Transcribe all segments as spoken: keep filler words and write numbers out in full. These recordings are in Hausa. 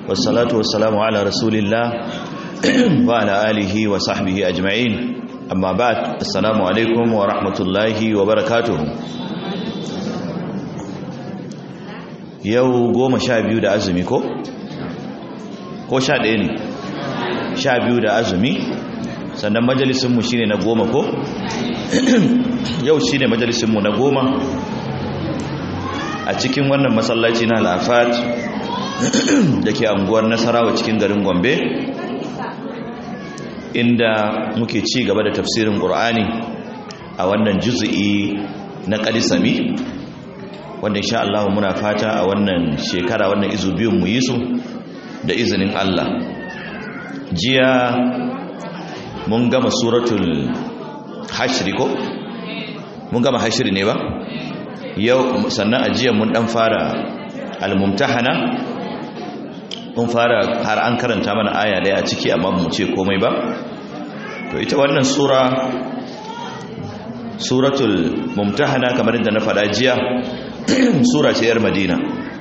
والصلاة والسلام على رسول الله وعلى آله وصحبه أجمعين أما بعد السلام عليكم ورحمة الله وبركاته. yau goma sha biyu da azumi ko? ko sha ɗaya ne? sha biyu da azumi sannan majalisunmu shi ne na goma ko? yau shi ne majalisunmu na goma a cikin wannan masallaci na Al-Afat da ke anguwar Nasarawa cikin garin Gombe, inda muke ci gaba da tafsirin Qur'ani a wannan juz'i na Qadisami, wanda insha Allah muna fata a wannan shekara wannan izu biyun mu yi su da izinin Allah. Jiya mun gama suratul Hashr ko? Mun gama Hashr ne ba? Yau sannan a jiya mun dan fara Al-Mumtahana, mun fara har an karanta mana aya daya a ciki amma mu ce komai ba. To ita wannan sura suratul Mumtahana kamar yadda na faɗa jiya sura ce yar Madina.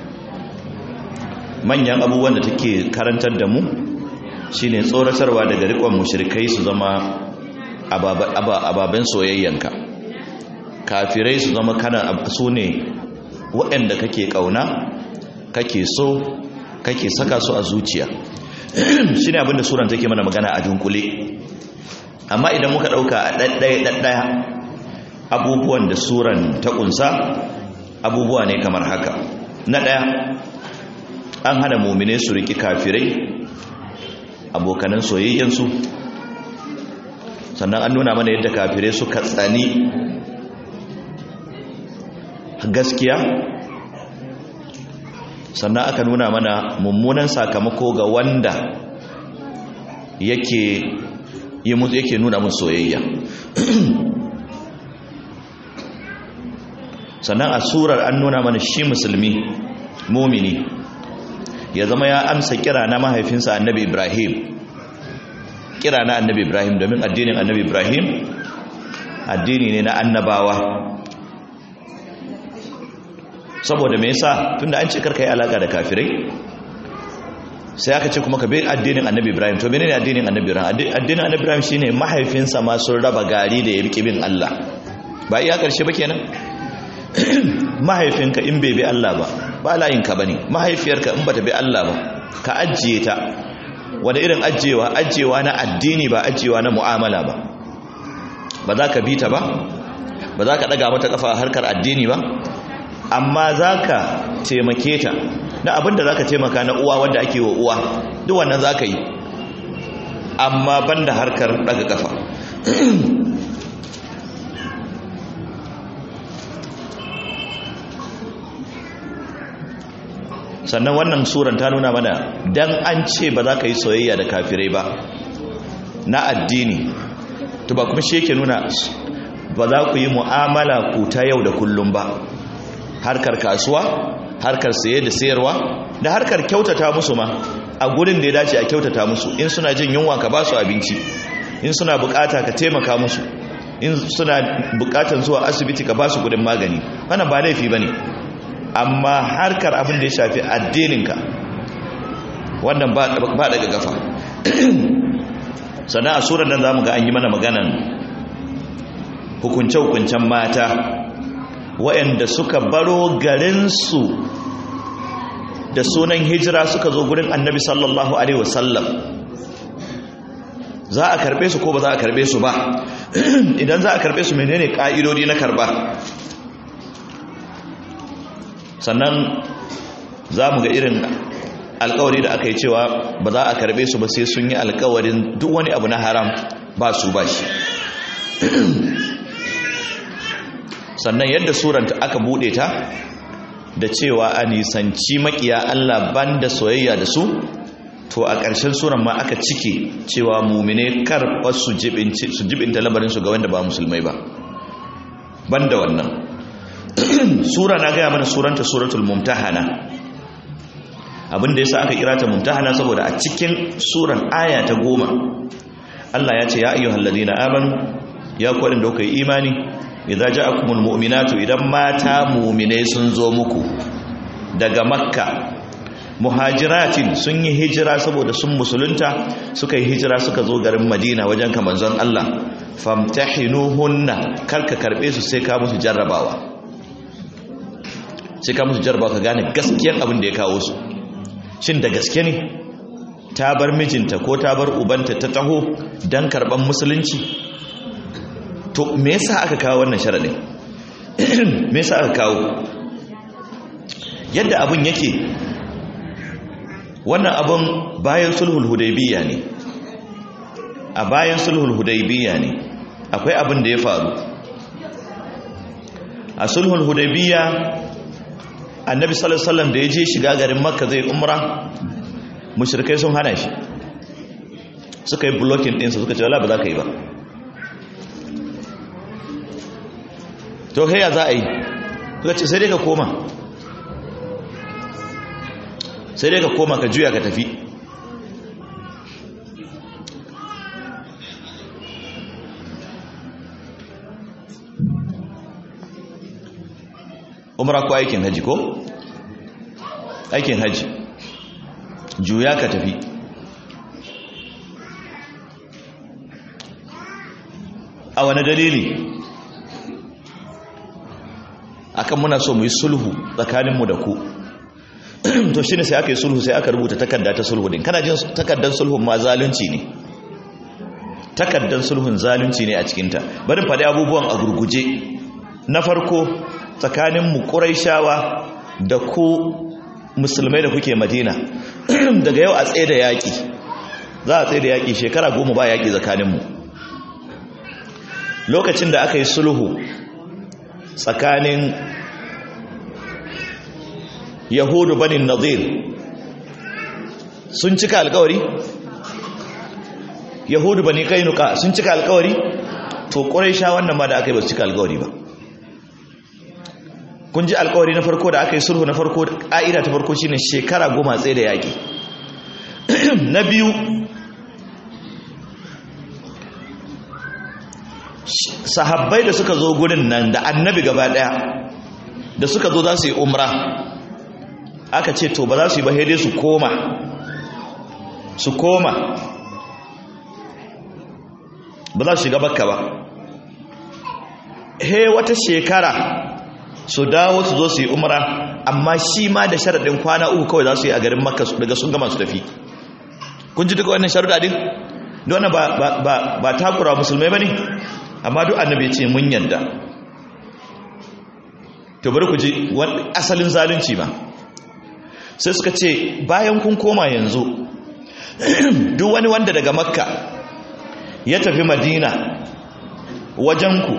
Manyan abubuwan da take karantar da mu shine tsoratarwa daga riƙon mushrikai su zama ababen soyayyanka, kafirai su zama kana su ne waɗanda kake ƙauna, kake so, kake saka su a zuciya. Shine abinda suran take mana magana a dunkule. Amma idan muka ɗauka a ɗaɗɗaya ɗaɗɗaya abubuwan da suran ta ƙunsa abubuwa ne kamar haka. Na ɗaya, an hana mumine su riƙi kafirai abokanan soyayyansu, sannan an nuna mana yadda kafirai suka tsani gaskiya, sannan aka nuna mana mummunan sakamako ga wanda yake yi mutu yake nuna mun soyayya. Sannan a surar an nuna mana shi musulmi mumini ya zama ya amsa kira na mahaifinsa annabi Ibrahim, kira na annabi Ibrahim, domin addinin annabi Ibrahim addini ne na annabawa. Saboda me yasa? Tunda an ce karka yi alaka da kafirai, sai aka ce kuma ka bi addinin annabi Ibrahim. To menene addinin annabi Ibrahim? Addinin annabi Ibrahim shine mahaifinsa ma sun raba gari da ya bi bin Allah. Ba iya karshe ba kenan? Mahaifinka in bai bi Allah ba ba layinka bane. Mahaifiyarka in bata bi Allah ba ka ajiye ta. Wanda irin ajiyewa? Ajiyewa na addini ba ajiyewa na mu'amala ba. Ba za ka bi ta ba, ba za ka daga mata kafa harkar addini ba, amma za ka taimake ta na abinda za ka taimaka na uwa wanda ake wa uwa, duk wannan za ka yi, amma banda harkar daga kafa. Sannan wannan suran ta nuna mana dan an ce ba za ka yi soyayya da kafirai ba na addini, to ba kuma shi yake nuna ba za ku yi mu'amala ku ta yau da kullum ba. Harkar kasuwa, harkar saye da sayarwa, da harkar kyautata musu ma a gurin da ya dace a kyautata musu. In suna jin yunwa ka ba su abinci, in suna bukata ka taimaka musu, in suna bukatan zuwa asibiti ka ba su kudin magani, wannan ba laifi bane. Amma harkar abin da ya shafi addininka wannan ba daga gafa. Sannan a surar nan zamu ga an yi mana maganan hukunce-hukuncen mata waɗanda suka baro garinsu da sunan hijira suka zo gurin annabi sallallahu alaihi wasallam. Za a karbe su ko ba za a karbe su ba? Idan za a karbe su menene ka'idodi na karba? Sannan za mu ga irin alkawari da aka yi cewa ba za a karbe su ba sai sun yi alkawarin duk wani abu na haram ba su ba shi. Sannan yadda suranta aka bude ta da cewa a nisanci makiya Allah banda soyayya da su, to a ƙarshen suran ma aka cike cewa mumine karɓar su jibinta labarinsu ga wanda ba musulmai ba. Banda wannan sura na gaya mana suranta suratul Mumtahana. Abinda yasa aka kira ta Mumtahana saboda a cikin suran aya ta goma Allah ya ce ya ayyuhal ladina amanu, ya ku wadanda kuka yi imani, idza ja'akumul mu'minatu, idan mata mu'mine sun zo muku daga Makka muhajiratin sun yi hijira saboda sun musulunta suka yi hijira suka zo garin Madina wajen ka manzon Allah famtahinuhunna karka karbe su sai ka musu jarrabawa sai ka musu jarrabawa ka gane gaskiyar abin da ya kawo su shin da gaske ne ta bar mijinta ko ta bar ubanta ta taho dan karban musulunci to me yasa aka kawo wannan sharadin me yasa aka kawo yadda abin yake wannan abin bayan sulhul hudaybiyya ne a bayan sulhul hudaybiyya ne akwai abin da ya faru a sulhul hudaybiyya annabi sallallahu alaihi wasallam da ya je shiga garin makka zai umra mushrikai sun hana shi suka yi blocking din sa suka ce wala ba za ka yi ba to kai ya za a yi suka ce sai dai ka koma sai dai ka koma ka juya ka tafi umra ko aikin haji ko aikin haji juya ka tafi a wani dalili akan muna so mu yi sulhu tsakaninmu da ku to shine sai aka yi sulhu sai aka rubuta takarda ta sulhu din kana jin takardar sulhun ma zalunci ne takardar sulhun zalunci ne a cikin ta bari faɗi abubuwan a gurguje na farko tsakanin mu Quraishawa da ku musulmai da kuke Madina daga yau a tsaye da yaki za a tsaye da yaki shekara goma ba yaki tsakanin mu lokacin da aka yi sulhu tsakanin yahudu banin nadir sun cika alkawari yahudu bani kainuka sun cika alkawari to quraisha wannan ma da aka yi ba su cika alkawari ba kun ji alkawari na farko da aka yi sulhu na farko ƙa'ida ta farko shine shekara goma tsaye da yaƙi na biyu sahabbai da suka zo gurin nan da annabi gaba daya da suka zo za su yi umra aka ce to ba za su yi ba dai su koma su koma ba za su shiga bakka ba he wata shekara su dawo su zo su yi umra amma shi ma da sharaɗin kwana uku kawai za su yi a garin makka daga sun gama su tafi kun ji duka wannan sharuɗa din don ba ba ba ba takura musulmai bane amma duk annabi ya ce mun yadda to bari ku ji asalin zalunci ba sai suka ce bayan kun koma yanzu duk wani wanda daga makka ya tafi madina wajenku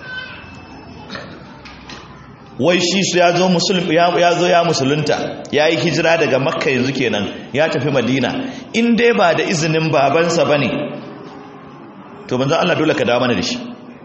wai shi su ya zo ya zo ya musulunta ya yi hijira daga makka yanzu kenan ya tafi madina in dai ba da izinin babansa ba ne to banzan Allah dole ka dawo mana da shi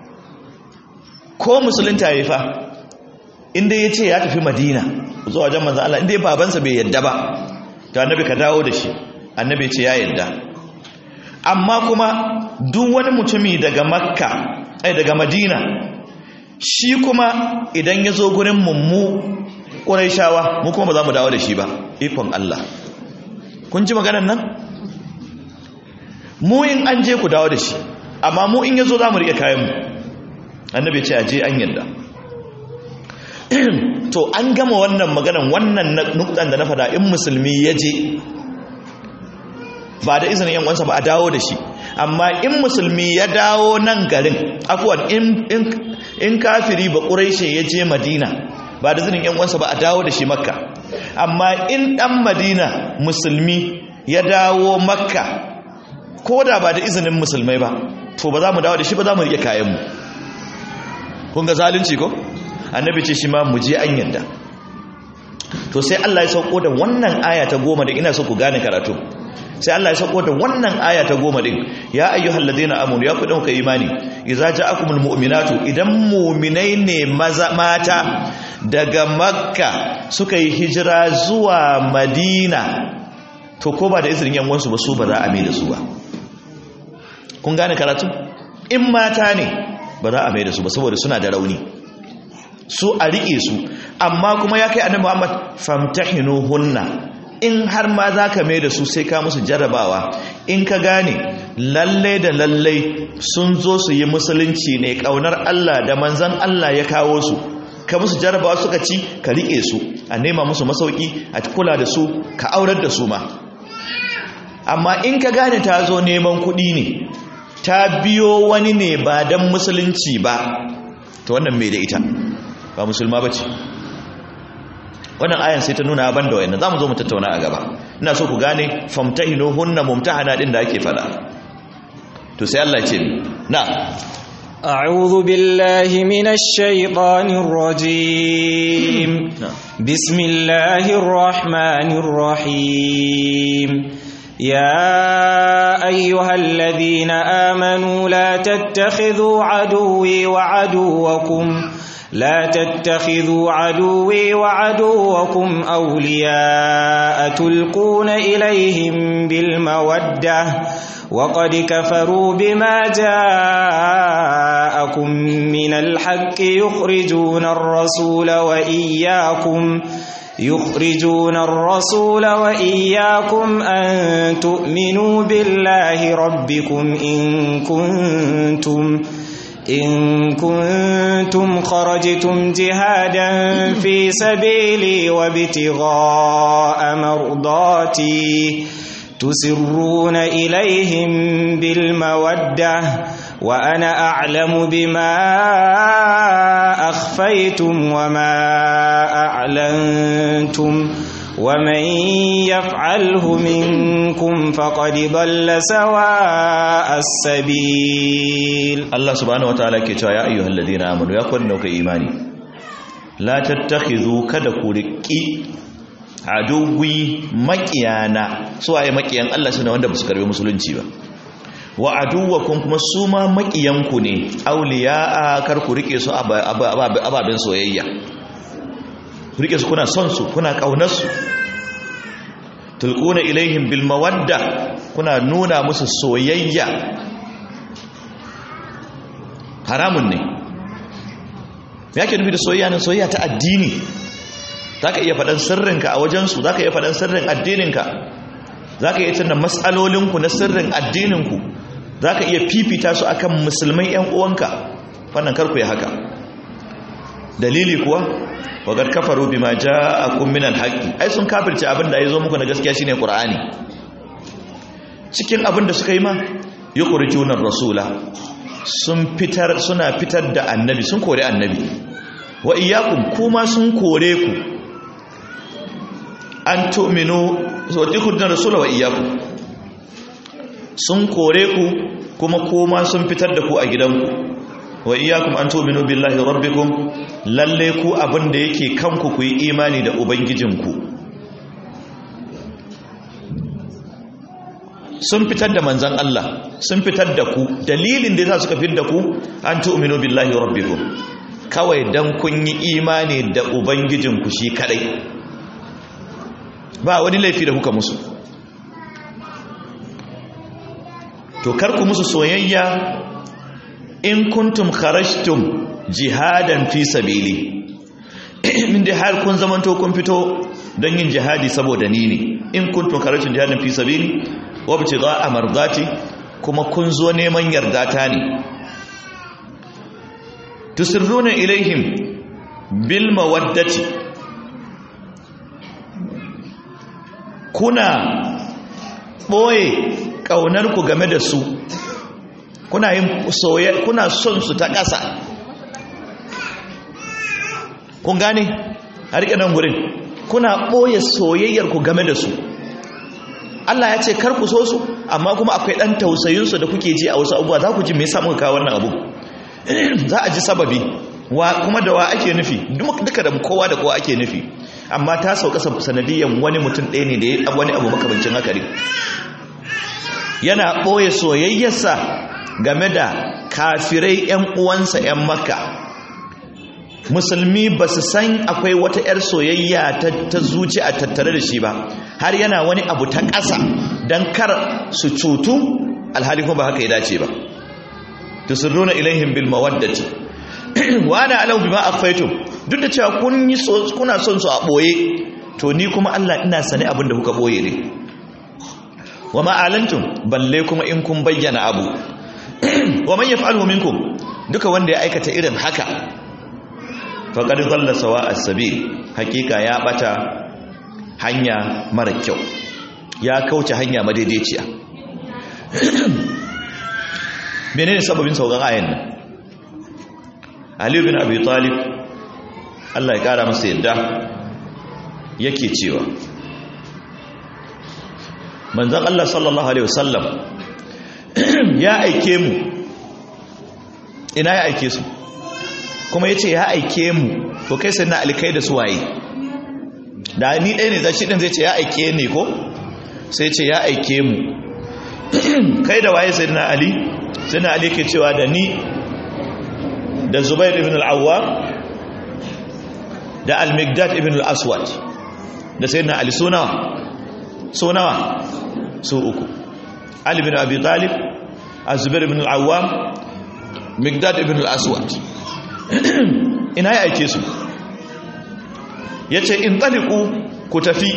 ko musulunta ya fa in dai ya ce ya tafi madina zuwa wajen manzan Allah in dai babansa bai yadda ba to annabi ka dawo da shi annabi ya ce ya yadda amma kuma duk wani mutumi daga makka ai daga madina shi kuma idan ya zo gurin mummu ƙuraishawa mu kuma ba za mu dawo da shi ba ikon Allah kun ji maganar nan mu in an je ku dawo da shi amma mu in ya zo za mu riƙe kayanmu annabi ce a je an yadda to an gama wannan maganar wannan nuktan da na fada in musulmi ya je ba da izinin yan uwansa ba a dawo da shi amma in musulmi ya dawo nan garin afwan in in in kafiri ba quraishi ya je madina ba da izinin yan uwansa ba a dawo da shi makka amma in dan madina musulmi ya dawo makka ko da ba da izinin musulmai ba to ba za mu dawo da shi ba za mu rike kayan mu kun ga zalunci ko annabi ce shi ma mu je an yanda to sai Allah ya sauko da wannan aya ta goma da ina so ku gane karatu sai Allah ya sauko da wannan aya ta goma din ya ayyuhal ladina amanu ya kudin ka imani idza ja'akumul mu'minatu idan mu'minai ne maza mata daga makka suka yi hijira zuwa madina to ko ba da izinin yan wansu ba su ba za a mai da su ba kun gane karatu in mata ne ba za a mai da su ba saboda suna da rauni su a rike su amma kuma ya kai annabi Muhammad famtahinuhunna in har ma za ka mai da su sai ka musu jarrabawa, in ka gane lalle da lalle sun zo su yi musulunci ne, ƙaunar Allah da manzan Allah ya kawo su, ka musu jarrabawa suka ci, ka riƙe su, a nema musu masauki, a kula da su, ka aurar da su ma. Amma in ka gane ta zo neman kuɗi ne, ta biyo wani ne ba don musulunci ba, to wannan mai da ita ba musulma ba ce. Wannan ayan sai ta nuna ban da wayannan, za mu zo mu tattauna a gaba. Ina so ku gane famtahinu hunna mumtahana din da ake fada. To sai Allah ce na أعوذ بالله من الشيطان الرجيم بسم الله الرحمن الرحيم يا أيها الذين آمنوا لا تتخذوا عدوي وعدوكم لا تتخذوا عدوي وعدوكم أولياء تلقون إليهم بالمودة وقد كفروا بما جاءكم من الحق يخرجون الرسول وإياكم يخرجون الرسول وإياكم أن تؤمنوا بالله ربكم إن كنتم إن كنتم خرجتم جهادا في سبيلي وابتغاء مرضاتي تسرون إليهم بالمودة وأنا أعلم بما أخفيتم وما أعلنتم ومن يفعله منكم فقد ضل سواء السبيل. الله سبحانه وتعالى كتاب يا أيها الذين آمنوا يا كنوك إيماني لا تتخذوا كدكوركي aduwi makiyana su waye makiyan Allah sune wanda basu karbe musulunci ba wa aduwakum kuma su ma makiyanku ne auliya kar ku rike su ababen soyayya rike su kuna son su kuna kaunar su tulquna ilaihim bil mawadda kuna nuna musu soyayya haramun ne yake nufi da soyayya ne soyayya ta addini. Za ka iya faɗan sirrinka a wajensu, za ka iya faɗan sirrin addininka, za ka iya tuna matsalolinku na sirrin addininku, za ka iya fifita su akan musulmai ‘yan uwanka, wannan karku ya haka. Dalili kuwa, wagar kafaru bi ma ja a kumminan haƙƙi, ai sun kafirce abin da ya zo muku na gaskiya shine Ƙur'ani. Cikin abin da suka yi ma, yi ƙurjunan rasula, sun fitar suna fitar da annabi, sun kore annabi. Wa iyakun kuma sun kore ku, an tu'minu da rasula wa iyyakum sun kore ku kuma koma sun fitar da ku a gidanku wa iyyakum an tu'minu billahi rabbikum lalle ku abin da yake kanku ku yi imani da ubangijinku. Sun fitar da manzan Allah, sun fitar da ku, dalilin da yasa suka fitar da ku an tu'minu billahi rabbikum kawai dan kun yi imani da ubangijinku shi kadai, ba wani laifi da kuka musu. To karku musu soyayya in kuntum kharajtum jihadan fi sabili, min da har kun zamanto kun fito don yin jihadi saboda ni ne. In kuntum kharajtum jihadan fi sabili wa ibtigha'a mardati, kuma kun zo neman yardata ne. Tusirruna ilaihim bil mawaddati, kuna ɓoye ƙaunarku game da su, kuna yin soyayya, kuna son su ta ƙasa. Kun gane a riƙe nan gurin, kuna ɓoye soyayyarku game da su. Allah ya ce kar ku so su, amma kuma akwai ɗan tausayinsu da kuke ji a wasu abubuwa. Za ku ji me yasa muka kawo wannan abu, za a ji sababi wa kuma da wa ake nufi, duka da kowa da kowa ake nufi, amma ta sauka sanadiyan wani mutum ɗaya ne da ya wani abu makamancin haka ne. Yana ɓoye soyayyarsa game da kafirai ‘yan uwansa ‘yan Makka. Musulmi ba su san akwai wata ‘yar soyayya ta zuci a tattare da shi ba, har yana wani abu ta ƙasa don kar su cutu, alhali kuma ba haka ya dace ba. Tusirruna ilaihim bil mawaddati wa ana alau bima akhfaytum, duk da cewa kun yi kuna son su a boye, to ni kuma Allah ina sane abin da kuka boye ne wa ma alantum balle kuma in kun bayyana abu wa man yaf'alu minkum duka wanda ya aikata irin haka faqad dhalla sawa as-sabil hakika ya bata hanya mara kyau ya kauce hanya madaidaiciya menene sababin saukan ayan nan Ali bin Abi Talib Allah ya kara masa yadda yake cewa manzon Allah sallallahu alaihi wasallam ya aike mu ina ya aike su kuma yace ya aike mu to kai sai na alkai da su waye da ni ɗaya ne zai din zai ce ya aike ne ko sai ce ya aike mu kai da waye sai na Ali sai na Ali ke cewa da ni da Zubair ibn al-Awwam da Al-Miqdad ibn al-Aswad da sayyidina Ali sunawa sunawa su uku Ali ibn Abi Talib Az-Zubair ibn al-Awwam Miqdad ibn al-Aswad ina ya aike su yace in taliqu ku tafi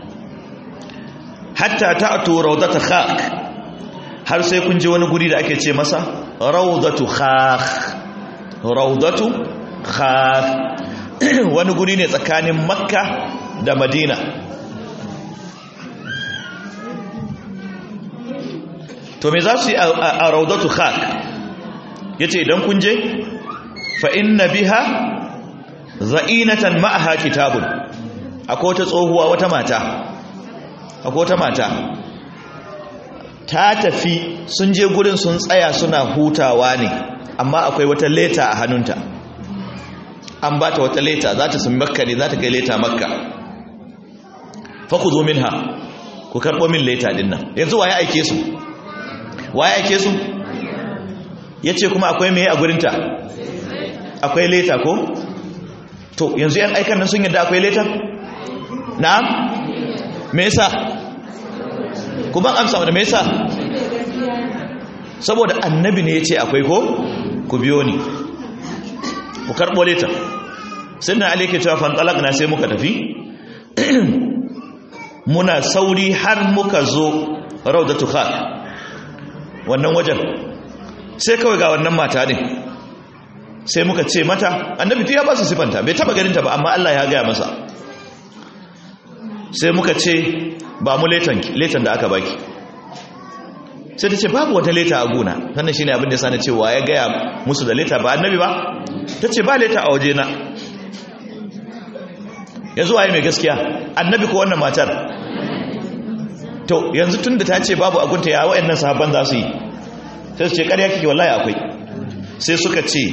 hatta ta'tu rawdat khaq har sai kun je wani guri da ake ce masa rawdatu khaq rawdatu khaq wani guri ne tsakanin Makka da Madina to me za su yi a rawdatu khaq yace idan kun je fa inna biha za'inatan ma'aha kitabun akwai wata tsohuwa wata mata akwai wata mata ta tafi sun je gurin sun tsaya suna hutawa ne amma akwai wata leta a hannunta an ba ta wata leta za ta sun makka ne za ta kai leta makka fa ku zo minha ku karɓo min leta din nan yanzu waye aike su waye aike su ya ce kuma akwai mai a gurinta akwai leta ko to yanzu yan aikan nan sun yadda akwai leta na'am me yasa ku ban amsa wanda me yasa saboda annabi ne ya ce akwai ko ku biyo ni ku karɓo leta sai na alaike cewa fantalak na sai muka tafi muna sauri har muka zo raudatu khaq wannan wajen sai kawai ga wannan mata ne sai muka ce mata annabi ya ba su sifanta bai taba ganin ta ba amma Allah ya gaya masa sai muka ce ba mu letan letan da aka baki sai ta ce babu wata leta a gona wannan shine abin da yasa na ce wa ya gaya musu da leta ba annabi ba ta ce ba leta a waje na yanzu waye mai gaskiya annabi ko wannan matar to yanzu tunda ta ce babu agunta ya wayannan sahabban za su yi sai su ce ƙarya kike wallahi akwai sai suka ce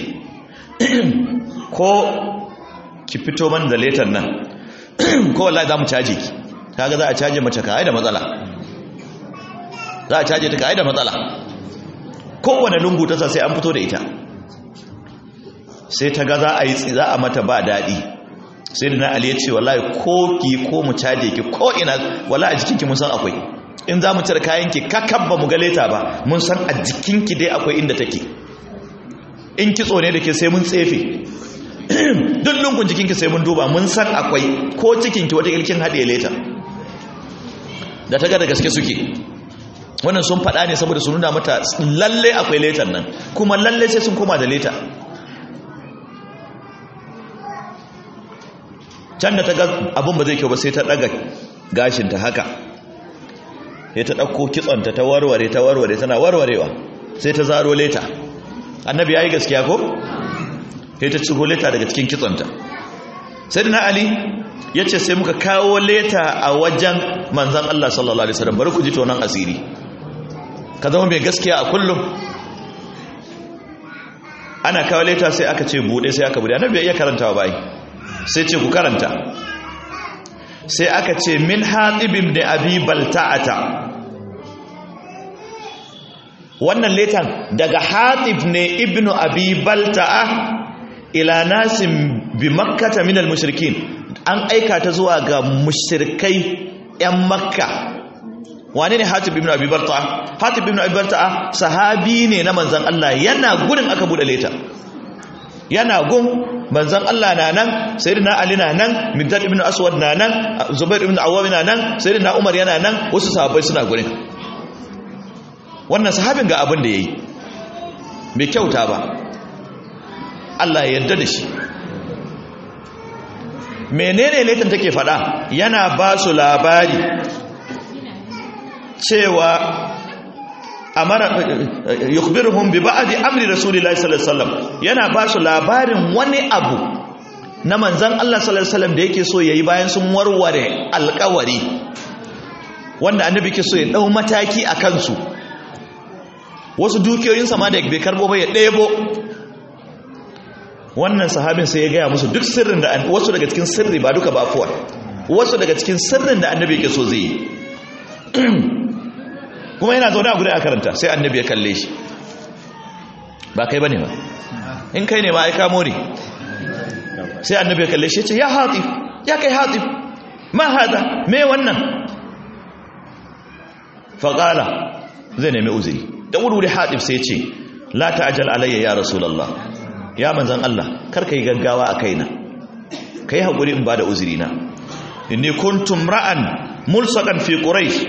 ko ki fito man da letan nan ko wallahi za mu caje ki kaga za a caje mace ka ai da matsala za a caje ta ka ai da matsala kowane lungu ta sa sai an fito da ita sai ta ga za a yi za a mata ba daɗi sai da na Ali ya ce wallahi ko ki ko mu caje ki ko ina wallahi a jikinki mun san akwai in za mu cire kayanki kakabba mu ga leta ba mun san a jikinki dai akwai inda take in kitso ne da ke sai mun tsefe duk lungun jikinki sai mun duba mun san akwai ko cikinki wata ilkin haɗe leta da ta ga da gaske suke wannan sun faɗa ne saboda su nuna mata lalle akwai letan nan kuma lalle sai sun koma da leta can da ta ga abin ba zai kyau ba sai ta ɗaga gashinta haka sai ta ɗauko kitsonta ta warware ta warware tana warwarewa sai ta zaro leta annabi ya yi gaskiya ko? sai ta cigo leta daga cikin kitsonta sai da na Ali ya ce sai muka kawo leta a wajen manzan Allah sallallahu Alaihi wasallam bari ku ji tonon asiri ka zama mai gaskiya a kullum ana kawo leta sai aka ce buɗe sai aka buɗe annabi ya iya karantawa bai sai ce ku karanta sai aka ce min hatibin da abi balta'ata wannan letan daga hatib ne ibnu abi balta'a ila nasim bi makkata min al-mushrikin an aika ta zuwa ga mushrikai yan makka wane ne hatib ibnu abi balta'a hatib ibnu abi balta'a sahabi ne na manzon Allah yana gurin aka bude leta yana gun manzon Allah na nan, sayyidina Ali na nan, Miqdad ibn Aswad na nan, Zubair ibn Awwam na nan, sayyidina Umar yana nan, wasu sahabbai suna gurin. Wannan sahabin ga abin da yayi bai kyauta ba, Allah ya yarda da shi. Menene laifin take fada? Yana ba su labari cewa amara yukhbiruhum bi ba'di amri rasulillahi sallallahu alaihi wasallam, yana ba su labarin wani abu na manzon Allah sallallahu alaihi wasallam da yake so yayi bayan sun warware alƙawari, wanda annabi ke so ya dau mataki a kansu. Wasu dukiyoyin sama da bai karbo ba ya ɗebo. Wannan sahabin sai ya gaya musu duk sirrin da wasu daga cikin sirri, ba duka ba fuwa, wasu daga cikin sirrin da annabi ke so zai yi. Kuma yana zaune a guri a karanta, sai annabi ya kalle shi. Ba kai bane ba, in kai ne ma ai ka more. Sai annabi ya kalle shi ya ce, ya Hatib, ya kai Hatib, ma hada, me wannan? Faqala, zai nemi uzuri. Da wuri Hatib sai ya ce, la ta'jal alayya ya rasulullah, ya manzan Allah, kar kai gaggawa a kaina, kai hakuri in bada uzuri na. Inni kuntum ra'an mulsaqan fi quraish,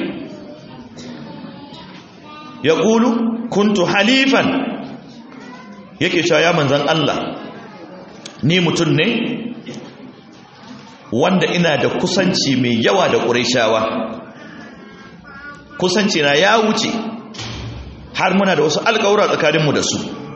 yaqulu kuntu halifan, yake cewa ya manzan Allah, ni mutum ne wanda ina da kusanci mai yawa da quraishawa, kusanci na ya wuce har muna da wasu alƙawura tsakaninmu da su.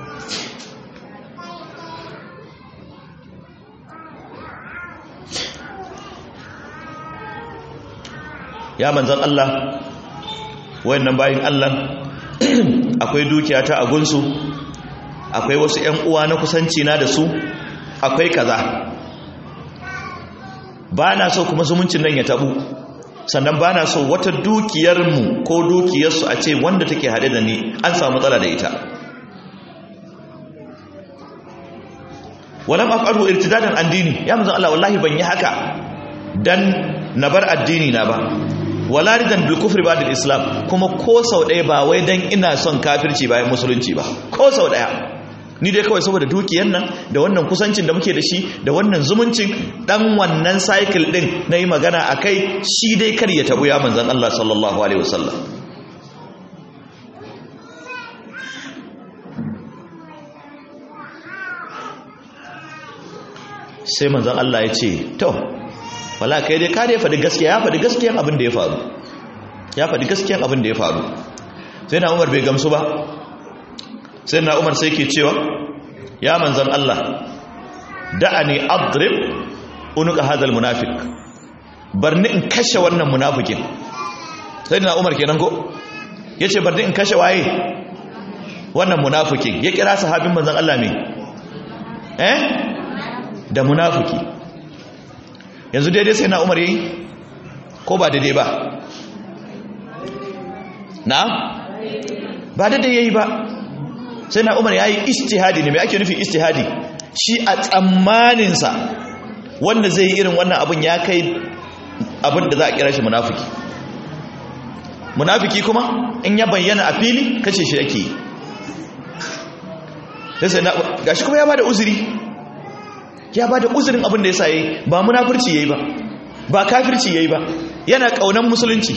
Ya manzan Allah, wayannan bayin Allah akwai dukiya ta a gunsu, akwai wasu ƴan uwa na kusanci na da su, akwai kaza. Ba na so kuma zumuncin nan ya tabu, sannan ba na so wata dukiyarmu ko dukiyarsu a ce wanda take haɗe da ni an samu matsala da ita. Walam af'alu irtidadan an dini, ya manzan Allah, wallahi ban yi haka dan na bar addini na ba, wala ridan bil kufri ba'da islam, kuma ko sau ɗaya ba wai dan ina son kafirci bayan musulunci ba, ko sau ɗaya. Ni dai kawai saboda dukiyar nan da wannan kusancin da muke da shi da wannan zumuncin, dan wannan cycle din nayi magana akai, shi dai kar ya tabu ya manzon Allah sallallahu alaihi wasallam. Sai manzon Allah ya ce, to wala kai dai ka dai faɗi gaskiya, ya faɗi gaskiyan abin da ya faru, ya faɗi gaskiyan abin da ya faru. Sai na Umar bai gamsu ba, sai na Umar sai ke cewa, ya manzan Allah, da'ani adrib unuka hadal munafiq, barni in kashe wannan munafikin. Sai na Umar kenan ko yace barni in kashe waye wannan munafikin. Ya kira sahabin manzan Allah ne eh da munafiki. Yanzu daidai sai na Umar yayi ko ba daidai ba? Na'am, ba daidai yayi ba. Sai na Umar yayi ijtihadi ne. Me ake nufi ijtihadi? Shi a tsammaninsa wanda zai yi irin wannan abun ya kai abin da za a kira shi munafiki. Munafiki kuma in ya bayyana a fili kace shi yake. Sai na gashi kuma ya bada uzuri, ya bada uzurin abin da yasa yayi, ba munafirci yayi ba, ba kafirci yayi ba, yana kaunan musulunci.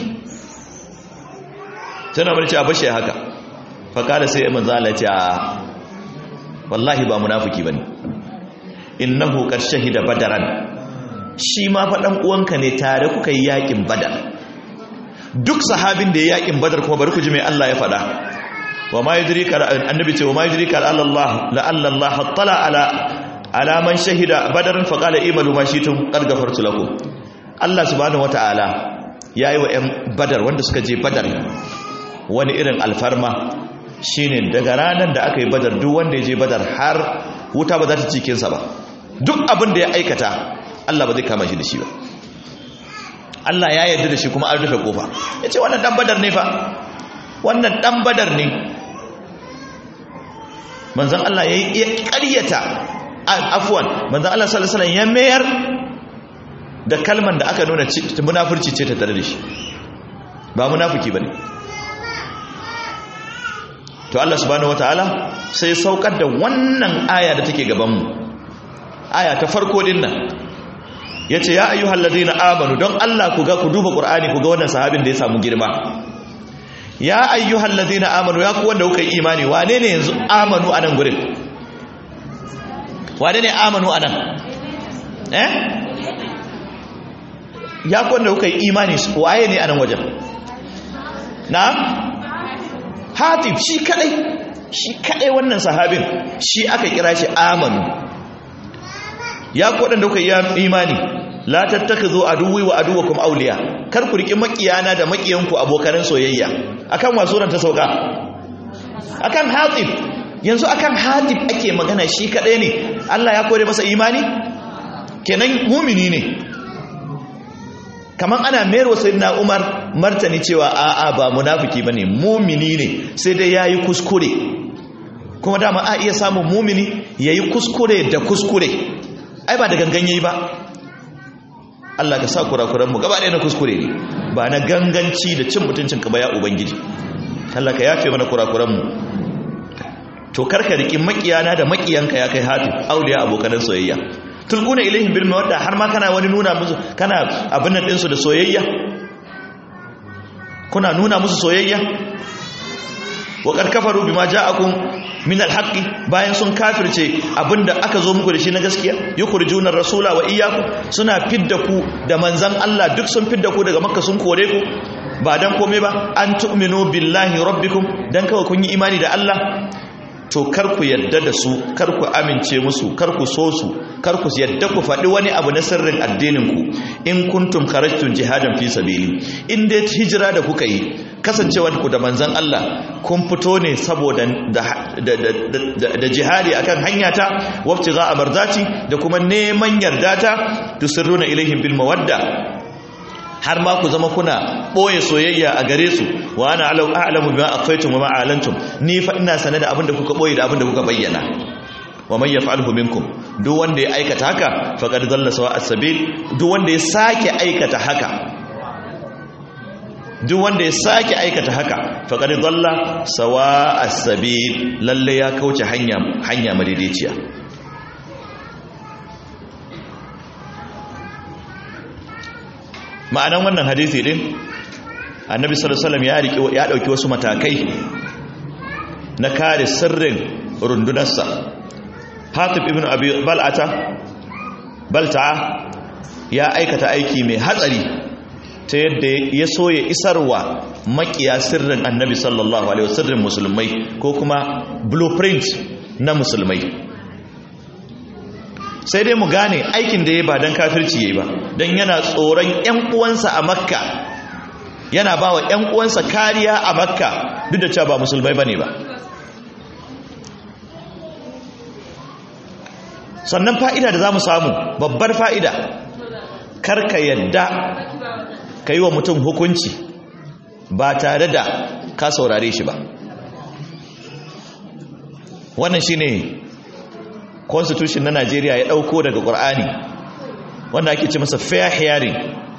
Sai na Umar ce a bashi haka. Fakala sai manzo Allah ce, wallahi ba munafiki bane, innahu qad shahida badaran, shi ma fa dan uwanka ne, tare kuka yi yakin badar. Duk sahabin da ya yakin badar kuma bari ku ji mai Allah ya faɗa. Wa ma yudrika, annabi ce wa ma yudrika la Allah la Allah hattala ala ala man shahida badaran faqala imalu ma shitum qad ghafartu lakum. Allah subhanahu wataala yayi wa ƴan badar wanda suka je badar wani irin alfarma, shine daga ranar da aka yi badar duk wanda ya je badar har wuta ba za ta cikinsa ba, duk abin da ya aikata Allah ba zai kama shi da shi ba. Allah ya yarda da shi kuma an rufe kofa. Ya ce wannan dan badar ne fa, wannan dan badar ne. Manzon Allah ya yi ƙaryata, afwan manzon Allah sallallahu alaihi wasallam ya mayar da kalman da aka nuna munafurci ce ta tare da shi, ba munafiki bane. To Allah subhanahu wataala sai saukar da wannan aya da take gaban mu, aya ta farko din nan yace ya ayyuhal ladina amanu don Allah ku ga ku duba Qur'ani ku ga wannan sahabin da ya samu girma ya ayyuhal ladina amanu ya ku wanda kuka yi imani wane ne yanzu amanu anan gurin wane ne amanu anan eh ya ku wanda kuka yi imani waye ne anan wajen na'am Hatib shi kadai shi kadai wannan sahabin shi aka kira shi amanu ya ku wadanda kuka yi imani la tattakhidhu aduwwi wa aduwwakum awliya kar ku riki makiyana da makiyanku abokan soyayya akan wasuran ta sauka akan Hatib yanzu akan Hatib ake magana shi kadai ne Allah ya kore masa imani kenan mu'mini ne kaman ana mayar wa sayyidina Umar martani cewa a'a ba munafiki bane mu'mini ne sai dai yayi kuskure kuma dama a iya samun mu'mini yayi kuskure da kuskure ai ba da gangan yayi ba Allah ka sa kurakuran mu gaba ɗaya na kuskure ne ba na ganganci da cin mutuncin ka ba ya ubangiji Allah ka yafe mana kurakuran mu to karka riki makiyana da makiyanka ya kai Hatib auliya abokan soyayya tulquna ilaihim bil mawadda har ma kana wani nuna musu kana abin nan din su da soyayya kuna nuna musu soyayya wa qad kafaru bima ja'akum min al haqqi bayan sun kafirce abinda aka zo muku da shi na gaskiya yukhrijuna rasula wa iyyakum suna fidda ku da manzan Allah duk sun fidda ku daga makka sun kore ku ba dan komai ba an tu'minu billahi rabbikum dan kawai kun yi imani da Allah to kar ku yadda da su kar ku amince musu kar ku so su kar ku yadda ku faɗi wani abu na sirrin addinin ku in kuntum kharajtum jihadan fi sabili in dai hijira da kuka yi kasancewar ku da manzon Allah kun fito ne saboda da da, da, da jihadi akan hanya ta wabtiga amardati da kuma neman yarda ta tusirruna ilaihim bil mawadda har ma ku zama kuna boye soyayya a gare su wa ana a'lamu bima akhfaytum wa ma a'lantum ni fa ina sanar da abinda kuka boye da abinda kuka bayyana wa man yaf'alhu minkum duk wanda ya aikata haka faqad dalla sawa as-sabil duk wanda ya sake aikata haka duk wanda ya sake aikata haka faqad dalla sawa as-sabil lalle ya kauce hanya hanya madaidaiciya ma'anan wannan hadisi din annabi sallallahu alaihi wasallam ya riki ya dauki wasu matakai na kare sirrin rundunarsa Hatib ibn Abi Bal'ata Balta'a ya aikata aiki mai hatsari ta yadda ya so ya isarwa makiya sirrin annabi sallallahu alaihi wasallam musulmai ko kuma blueprint na musulmai sai dai mu gane aikin da ya ba don kafirci ya yi ba don yana tsoron 'yan uwansa a makka yana ba wa 'yan uwansa kariya a makka duk da cewa ba musulmai ba ne ba sannan fa'ida da za mu samu babbar fa'ida karka yadda ka yi wa mutum hukunci ba tare da ka saurare shi ba wannan shi ne constitution na Najeriya ya dauko daga Qur'ani wanda ake ce masa fair hearing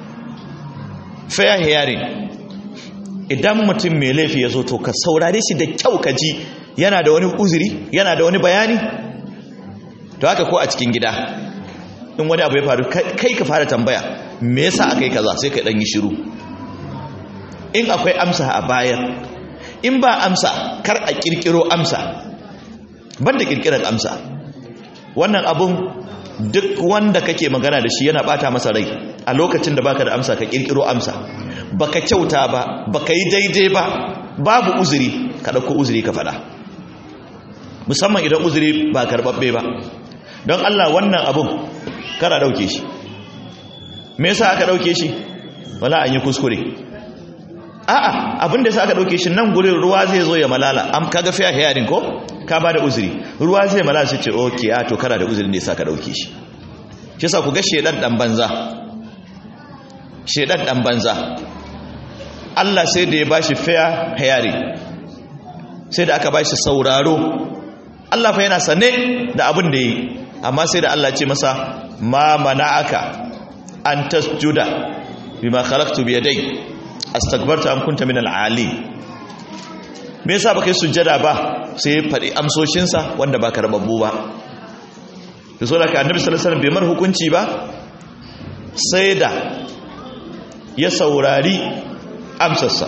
fair hearing idan mutum mai laifi ya zo to ka saurare shi da kyau ka ji yana da wani uzuri yana da wani bayani to haka ko a cikin gida in wani abu ya faru kai ka fara tambaya me yasa aka yi kaza sai ka dan yi shiru in akwai amsa a bayan in ba amsa kar a kirkiro amsa banda kirkirar amsa wannan abun duk wanda kake magana da shi yana bata masa rai a lokacin da baka da amsa ka kirkiro amsa baka kyauta ba baka yi daidai ba babu uzuri ka dauko uzuri ka fada musamman idan uzuri ba karbabbe ba don Allah wannan abun kara dauke shi me yasa aka dauke shi wala an yi kuskure a'a abin da yasa aka dauke shi nan gurin ruwa zai zo ya malala am kaga fiya hearing ko ka ba da uzuri ruwa zai malala sai ce okay a to kana da uzurin da yasa ka dauke shi shi yasa ku ga shedan dan banza shedan dan banza Allah sai da ya bashi fair hearing sai da aka bashi sauraro Allah fa yana sane da abin da yi amma sai da Allah ce masa ma mana'aka an tasjuda bima khalaqtu bi yadayya astakbarta am kunta min al-ali me yasa baka yi sujjada ba sai ya fadi amsoshin sa wanda ba karbabbu ba da so da ka annabi sallallahu alaihi wasallam bai mar hukunci ba sai da ya saurari amsarsa.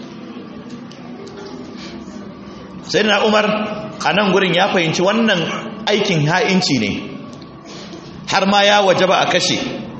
sai na Umar a nan gurin ya fahimci wannan aikin ha'inci ne, har ma ya wajaba a kashe.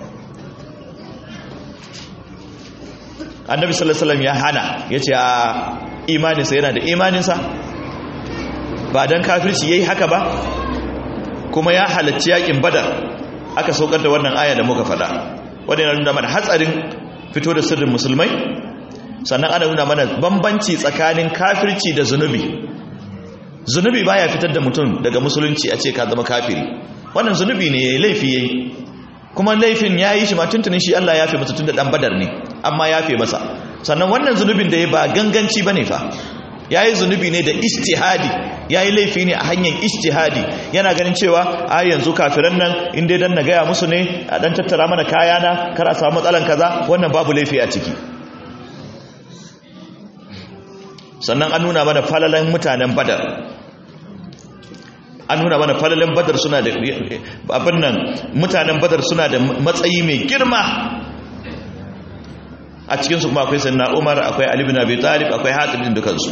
annabi sallallahu alaihi wasallam ya hana, ya ce a imaninsa yana da imaninsa, ba don kafirci yayi haka ba, kuma ya halarci yakin Badar aka saukar da wannan aya da muka faɗa. wanda yana nuna mana hatsarin fito da sirrin musulmai, sannan ana nuna mana bambanci tsakanin kafirci da zunubi. zunubi baya fitar da mutum daga musulunci a ce ka zama kafiri, wannan zunubi ne yayi laifi yayi, kuma laifin yayi shi ma tuntunin shi Allah ya yafe masa tunda dan Badar ne, amma ya yafe masa. sannan wannan zunubin da ya ba ganganci bane fa, yayi zunubi ne da ijtihadi, yayi laifi ne a hanyar ijtihadi, yana ganin cewa a yanzu kafiran nan in dai dan na gaya musu ne a dan tattara mana kaya na kar a samu matsalan kaza, wannan babu laifi a ciki. sannan an nuna mana falalan mutanen Badar, an nuna mana falalan Badar suna da abin nan, mutanen Badar suna da matsayi mai girma. a cikinsu kuma akwai sanna Umar, akwai Ali bin Abi Talib, akwai Hatib din dukansu.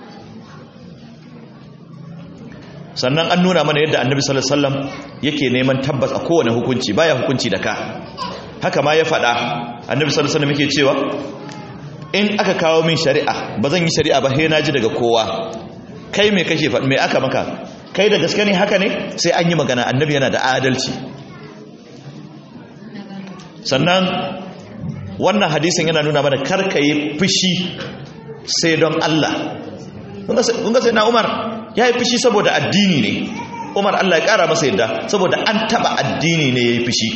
sannan an nuna mana yadda Annabi sallallahu alaihi wasallam yake neman tabbas a kowane hukunci, baya hukunci da ka. haka ma ya faɗa Annabi sallallahu alaihi wasallam yake cewa in aka kawo min shari'a ba zan yi shari'a ba sai na ji daga kowa, kai me kake faɗi, me aka maka, kai da gaske ne haka ne, sai an yi magana. Annabi yana da adalci. sannan wannan hadisin yana nuna mana karka yi fushi sai don Allah. kun ga sai na Umar ya yi fushi saboda addini ne. Umar Allah ya kara masa yadda, saboda an taba addini ne ya yi fushi.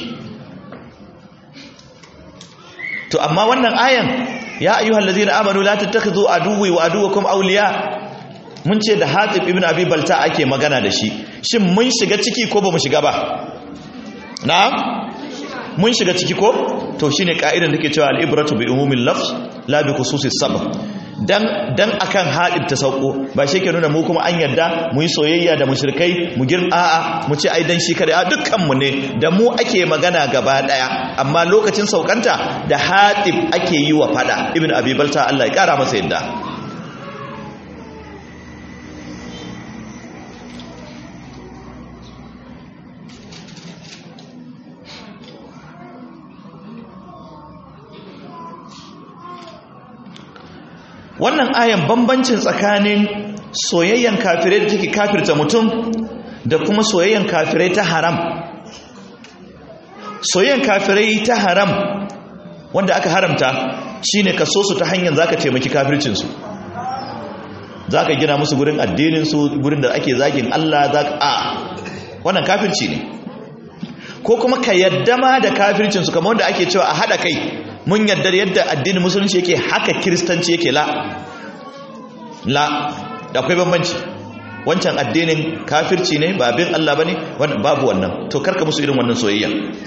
to amma wannan ayan, ya ayyuhal ladzina amanu la tattakhidhu aduwwi wa aduwwakum awliya, mun ce da Hatib ibn Abi Balta ake magana da shi. shin mun shiga ciki ko ba mu shiga ba? na'am mun shiga ciki ko? to shine ka'idan da ke cewa al-ibratu bi umumil lafz la bi khususis sabab. dan dan akan Hatib ta sauko ba shi ke nuna mu kuma an yarda mu yi soyayya da mushrikai mu girma, a'a mu ce ai dan shi kare, a dukkan mu ne, da mu ake magana gaba daya. amma lokacin saukanta da Hatib ake yi wa fada, ibn Abi Balta Allah ya kara masa yadda. wannan ayan bambancin tsakanin soyayyan kafirai da take kafirta mutum da kuma soyayyan kafirai ta haram. soyayyan kafirai ta haram wanda aka haramta shine ka so su ta hanyar zaka taimaki kafircin su, zaka gina musu gurin addinin su, gurin da ake zagin Allah, zaka a wannan kafirci ne. ko kuma ka yadda ma da kafircin su, kamar wanda ake cewa a hada kai, mun yadda yadda addinin musulunci yake haka kiristanci yake. la la da akwai bambanci. wancan addinin kafirci ne, ba abin Allah bane, wannan babu wannan. to karka musu irin wannan soyayya.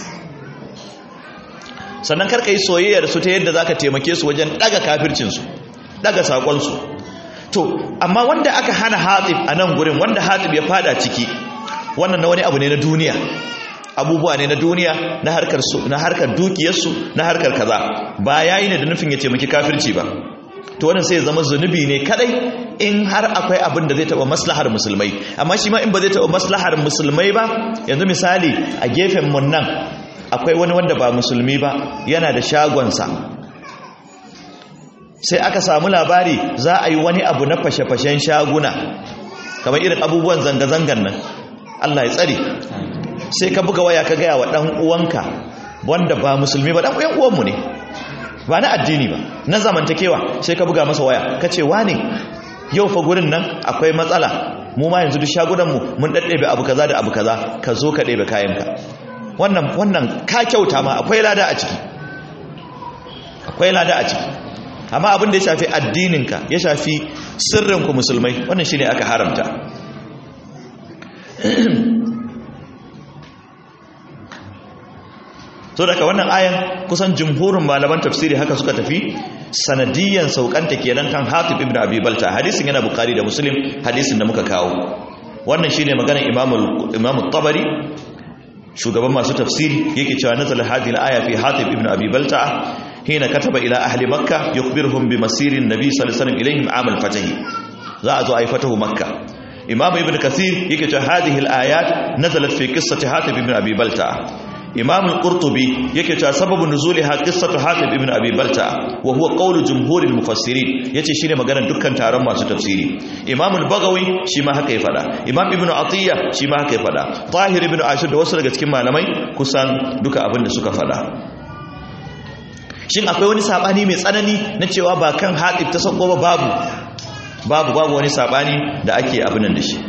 sannan karka yi soyayya da su ta yadda zaka taimake su wajen daga kafircin su, daga sakon su. to amma wanda aka hana Hatib a nan gurin, wanda Hatib ya fada ciki, wannan na wani abu ne na duniya, abubuwa ne na duniya, na harkar su, na harkar dukiyarsu, na harkar kaza, ba yayi ne da nufin ya taimaki kafirci ba. to wannan sai ya zama zunubi ne kadai in har akwai abin da zai taba maslahar musulmai. amma shi ma in ba zai taba maslahar musulmai ba, yanzu misali a gefen mun nan akwai wani wanda ba musulmi ba, yana da shagonsa, sai aka samu labari za a yi wani abu na fashe-fashen shaguna, kamar irin abubuwan zanga-zangan nan, Allah ya tsare. sai ka buga waya ka gaya wa ɗan uwanka wanda ba musulmi ba, ɗan uwan uwanmu ne, ba na addini ba, na zamantakewa, sai ka buga masa waya ka ce wane, yau fa gurin nan akwai matsala, mu ma yanzu duk shagunanmu mun ɗaɗɗebe abu kaza da abu kaza, ka zo ka ɗebe kayanka. wannan wannan ka kyauta ma, akwai lada a ciki, akwai lada a ciki. amma abin da ya shafi addininka, ya shafi sirrinku musulmai, wannan shine aka haramta. so daga wannan ayan kusan jumhurin malaman tafsiri haka suka tafi, sanadiyan saukanta kenan kan Hatib ibn Abi Balta. hadisin yana Bukhari da Muslim, hadisin da muka kawo. wannan shine maganar Imam Imam Tabari shugaban masu tafsiri yake cewa nazala hadhihi al-aya fi Hatib ibn Abi Balta'a hina kataba ila ahli Makkah yukhbiruhum bi masirin nabi sallallahu alaihi wasallam ilayhim am al-fath za a zo ayi fatahu Makkah. Imam Ibn Kathir yake cewa hadhihi al-ayat nazalat fi qissati Hatib ibn Abi Balta'a. Imam al-Qurtubi yake cewa sababun nuzuliha qissatu Hatib ibn Abi Balta'a wa huwa qawlu jumhuril mufassirin, yace shine maganar dukkan taron masu tafsiri. Imam al-Baghawi shi ma haka ya fada, Imam Ibn Atiyya shi ma haka ya fada, Tahir ibn Ashur da wasu daga cikin malamai kusan duka abin da suka fada. Shin akwai wani sabani mai tsanani na cewa ba kan Hatib ta sako ba? babu babu babu wani sabani da ake abin nan da shi.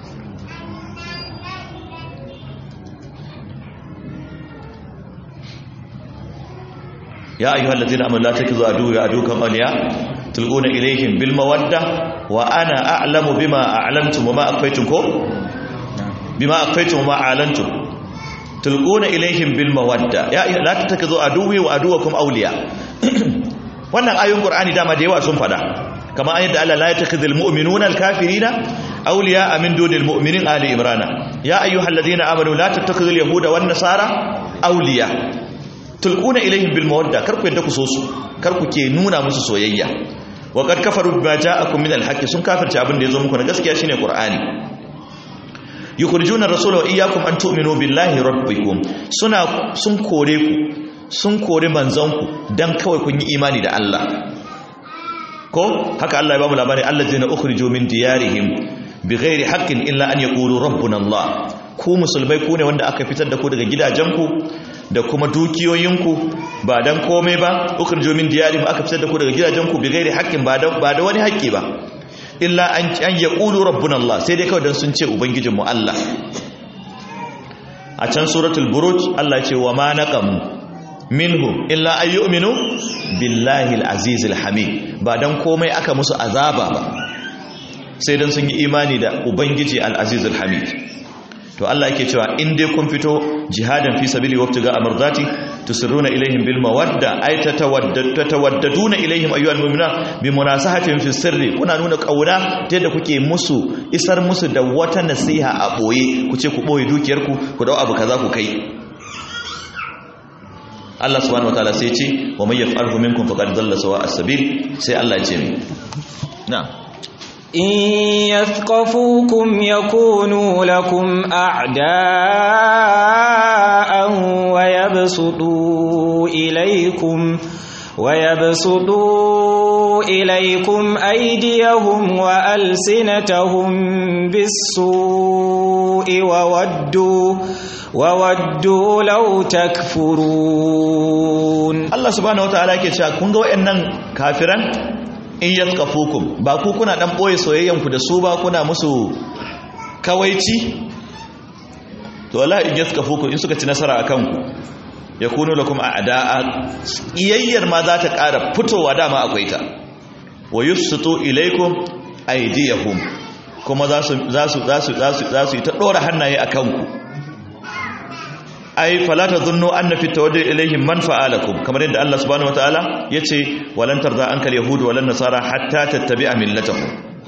يا أيها الذين آمنوا لا تتخذوا عدوي وعدوكم أولياء تلقون إليهم بالمودة وأنا أعلم بما أعلنتم وما أخفيتم بما أخفيتم وما أعلنتم تلقون إليهم بالمودة يا لا تتخذوا عدوي وعدوكم أولياء. wannan ayoyin Qur'ani dama da yawa sun fada, kamar ayat da Allah la yattakhidhul mu'minuna al-kafirina awliya'a min dunil mu'minin ali imran ya ayyuhalladhina amanu la tattakhidhul yahuda wan nasara awliya tulquna ilayhim bil mawadda, kar ku yadda ku so su, kar ku ke nuna musu soyayya. wa qad kafaru bima ja'akum min al haqq, sun kafirce abin da yazo muku na gaskiya shine Qur'ani. yukhrijuna rasula wa iyyakum an tu'minu billahi rabbikum, suna sun kore ku sun kore manzon ku dan kawai kun yi imani da Allah. ko haka Allah ya ba mu labari allazina ukhriju min diyarihim bighairi haqqin illa an yaqulu rabbuna Allah. ku musulmai ku ne wanda aka fitar da ku daga gidajenku da kuma dukiyoyinku ba dan komai ba, ukhriju min diyarihim, aka fitar da ku daga gidajenku bighairi haqqin, ba da ba da wani haƙƙi ba, illa an an yaqulu rabbuna Allah, sai dai kawai dan sun ce ubangijinmu Allah. a can suratul buruj Allah ya ce wa ma naqamu minhu illa ay yu'minu billahi al-aziz al-hamid, ba dan komai aka musu azaba ba sai dan sun yi imani da ubangiji al-aziz al-hamid. to Allah yake cewa in dai kun fito jihadan fi sabili wabtiga amrzati tusirruna ilaihim bil mawadda ay tatawaddaduna ilaihim ayyuhal mu'minuna bi munasahatin fi sirri, kuna nuna kauna ta yadda kuke musu isar musu da wata nasiha a boye, ku ce ku boye dukiyarku ku dau abu kaza ku kai. Allah subhanahu wataala sai ce wa may yaf'alhu minkum faqad dhalla sawa'a as-sabil, sai Allah ya ce mi na in yathqafukum yakunu lakum a'da'an wa yabsutu ilaykum ويبسطوا إليكم أيديهم وألسنتهم بالسوء وودوا وودوا لو تكفرون. الله سبحانه وتعالى يقول kun ga wayannan kafiran in yaskafukum, ba ku kuna dan boye soyayyanku da su ba, kuna musu kawaici, to wallahi in yaskafukum, in suka ci nasara akan ku yakunu lakum a'da'a, iyayyar ma za ta ƙara fitowa, dama akwai ta. wa yustu ilaykum aydiyahum, kuma za su za su za su za su za su ta dora hannaye akan ku. ai fala tadhunnu anna fi tawaddi ilayhim man fa'alakum, kamar yadda Allah subhanahu wataala yace walan tarda anka alyahud walan nasara hatta tattabi'a millatahum,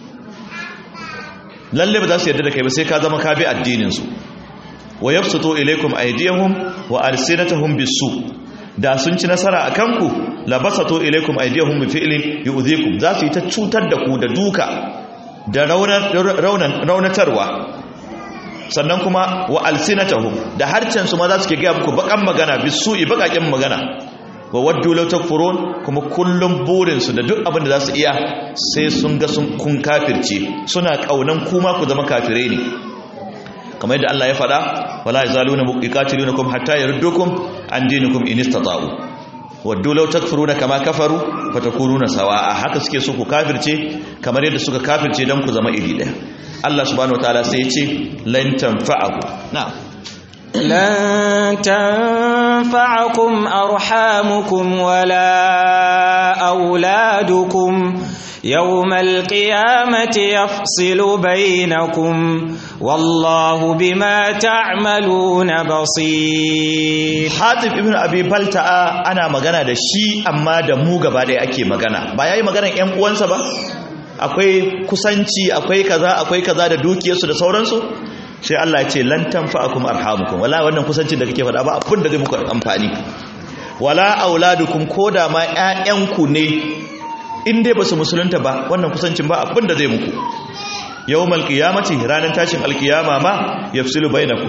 lalle ba za su yarda da kai ba sai ka zama ka bi addinin su. wa yabsutu ilaykum aydiyahum wa alsinatahum bisu, da sun ci nasara akan ku labasatu ilaykum aydiyahum bi fi'lin yu'dhikum, za su yi ta cutar da ku da duka da raunan raunatarwa. sannan kuma wa alsinatahum, da harcen su ma za su ke ga muku bakan magana bisu'i, bakakin magana. wa waddu law takfurun, kuma kullum burin su da duk abin da za su iya sai sun ga sun kun kafirce, suna kaunan kuma ku zama kafirai ne. kamar yadda Allah ya faɗa wala yazaluna muqatilunakum hatta yaruddukum an dinikum in istata'u waddu law takfuruna kama kafaru fatakununa sawa'a, haka suke so ku kafirce kamar yadda suka kafirce dan ku zama iri daya. Allah subhanahu wataala sai ya ce lan tanfa'u na'am lan tanfa'akum arhamukum wala auladukum يوم القيامة يفصل بينكم والله بما تعملون بصير. Hatib ibn Abi Balta'a ana magana da shi, amma da mu gaba ɗaya ake magana, ba yayi maganar ƴan uwansa ba, akwai kusanci, akwai kaza akwai kaza da dukiyarsu da sauransu. sai Allah ya ce lan tanfa'akum arhamukum wala wannan kusancin da kake faɗa ba abin da zai muku amfani wala auladukum koda ma ƴaƴanku ne in dai basu musulunta ba wannan kusancin ba abin da zai muku yawmal qiyamati ranan tashin alqiyama ma yafsilu bainakum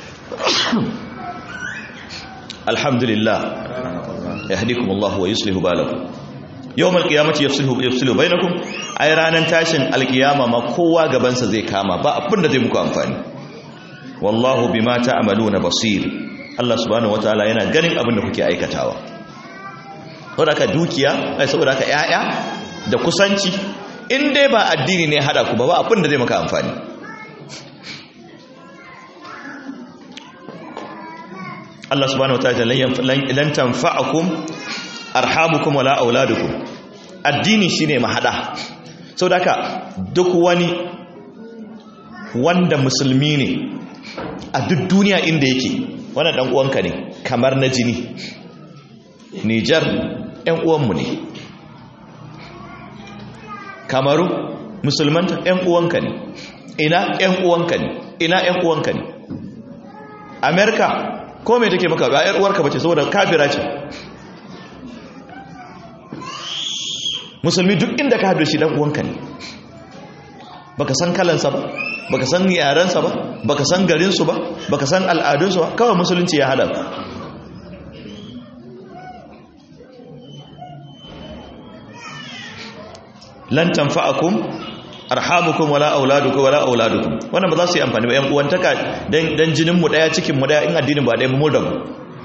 alhamdulillah yahdikumullahu wa yuslihu balakum yawmal qiyamati yafsilu yafsilu bainakum ai ranan tashin alqiyama ma kowa gaban sa zai kama ba abin da zai muku amfani wallahu bima ta'maluna basir Allah subhanahu wataala yana ganin abin da kuke aikatawa saboda ka dukiya ai saboda ka yaya da kusanci in dai ba addini ne hada ku ba ba abin da zai maka amfani Allah subhanahu wataala lan tanfa'akum arhamukum wala auladukum addini shine mahada saboda ka duk wani wanda musulmi ne a duk duniya inda yake wannan dan uwanka ne kamar na jini Niger ɗan uwanmu ne Kamaru musulmanta ɗan uwanka ne ina ɗan uwanka ne ina ɗan uwanka ne America ko me take maka ba ƴar uwarka bace saboda kafira ce musulmi duk inda ka haɗu shi dan uwanka ne baka san kalansa ba baka san yarensa ba baka san garinsu ba baka san al'adunsu ba kawai musulunci ya hada ku lan tanfa'akum arhamukum wala auladukum wala auladukum wannan ba za su yi amfani ba yan uwantaka dan dan jinin mu daya cikin mu daya in addinin ba daya mu rabu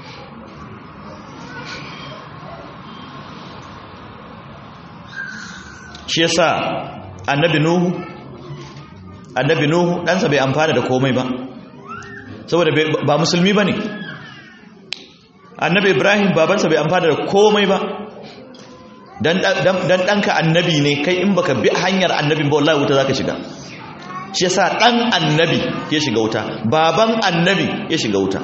shi yasa annabi nuhu annabi nuhu ɗansa bai amfana da komai ba saboda ba musulmi ba ne annabi ibrahim babansa bai amfana da komai ba dan ɗanka annabi ne kai in baka bi hanyar annabin ba wallahi wuta zaka shiga shi yasa ɗan annabi ya shiga wuta baban annabi ya shiga wuta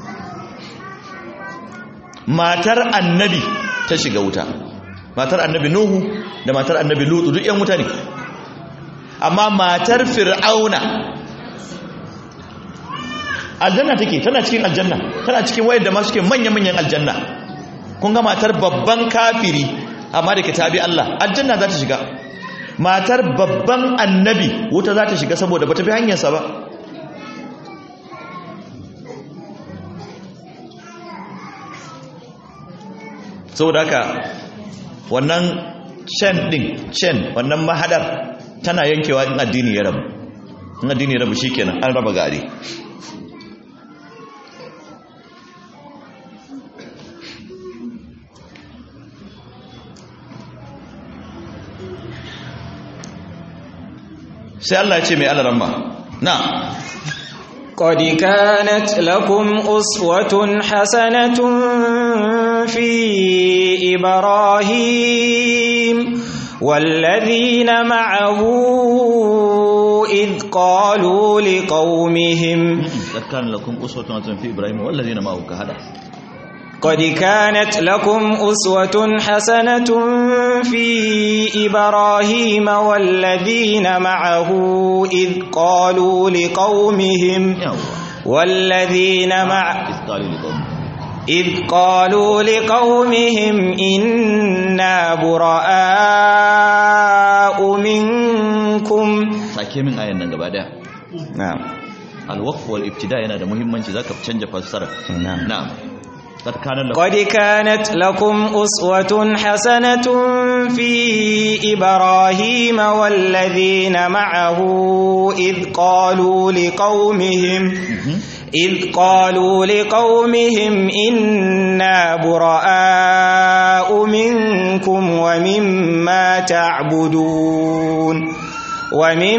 matar annabi ta shiga wuta matar annabi nuhu da matar annabi lutu duk yan wuta ne amma matar fir'auna aljanna take tana cikin aljanna tana cikin wayar da ma suke manya-manyan aljanna kun ga matar babban kafiri amma da kitabi Allah aljanna za ta shiga matar babban annabi wuta za ta shiga saboda bata bi hanyarsa ba saboda haka wannan chain din chain wannan mahadar tana yankewa in addini ya rabu in addini ya rabu shikenan an raba gari sai Allah ya ce mai alaramma na قد كانت لكم أسوة حسنة في إبراهيم والذين معه إذ قالوا لقومهم قد كان لكم أسوة حسنة في إبراهيم والذين معه كهذا قد كانت لكم أسوة حسنة في إبراهيم والذين معه إذ قالوا لقومهم والذين مع إذ قالوا لقومهم إنا براء منكم sake min ayan nan gaba daya na'am al-waqf wal ibtida yana da muhimmanci zaka canja fassara na'am na'am قد كانت لكم أسوة حسنة في إبراهيم والذين معه إذ قالوا لقومهم إذ قالوا لقومهم إنا براء منكم ومما تعبدون ومن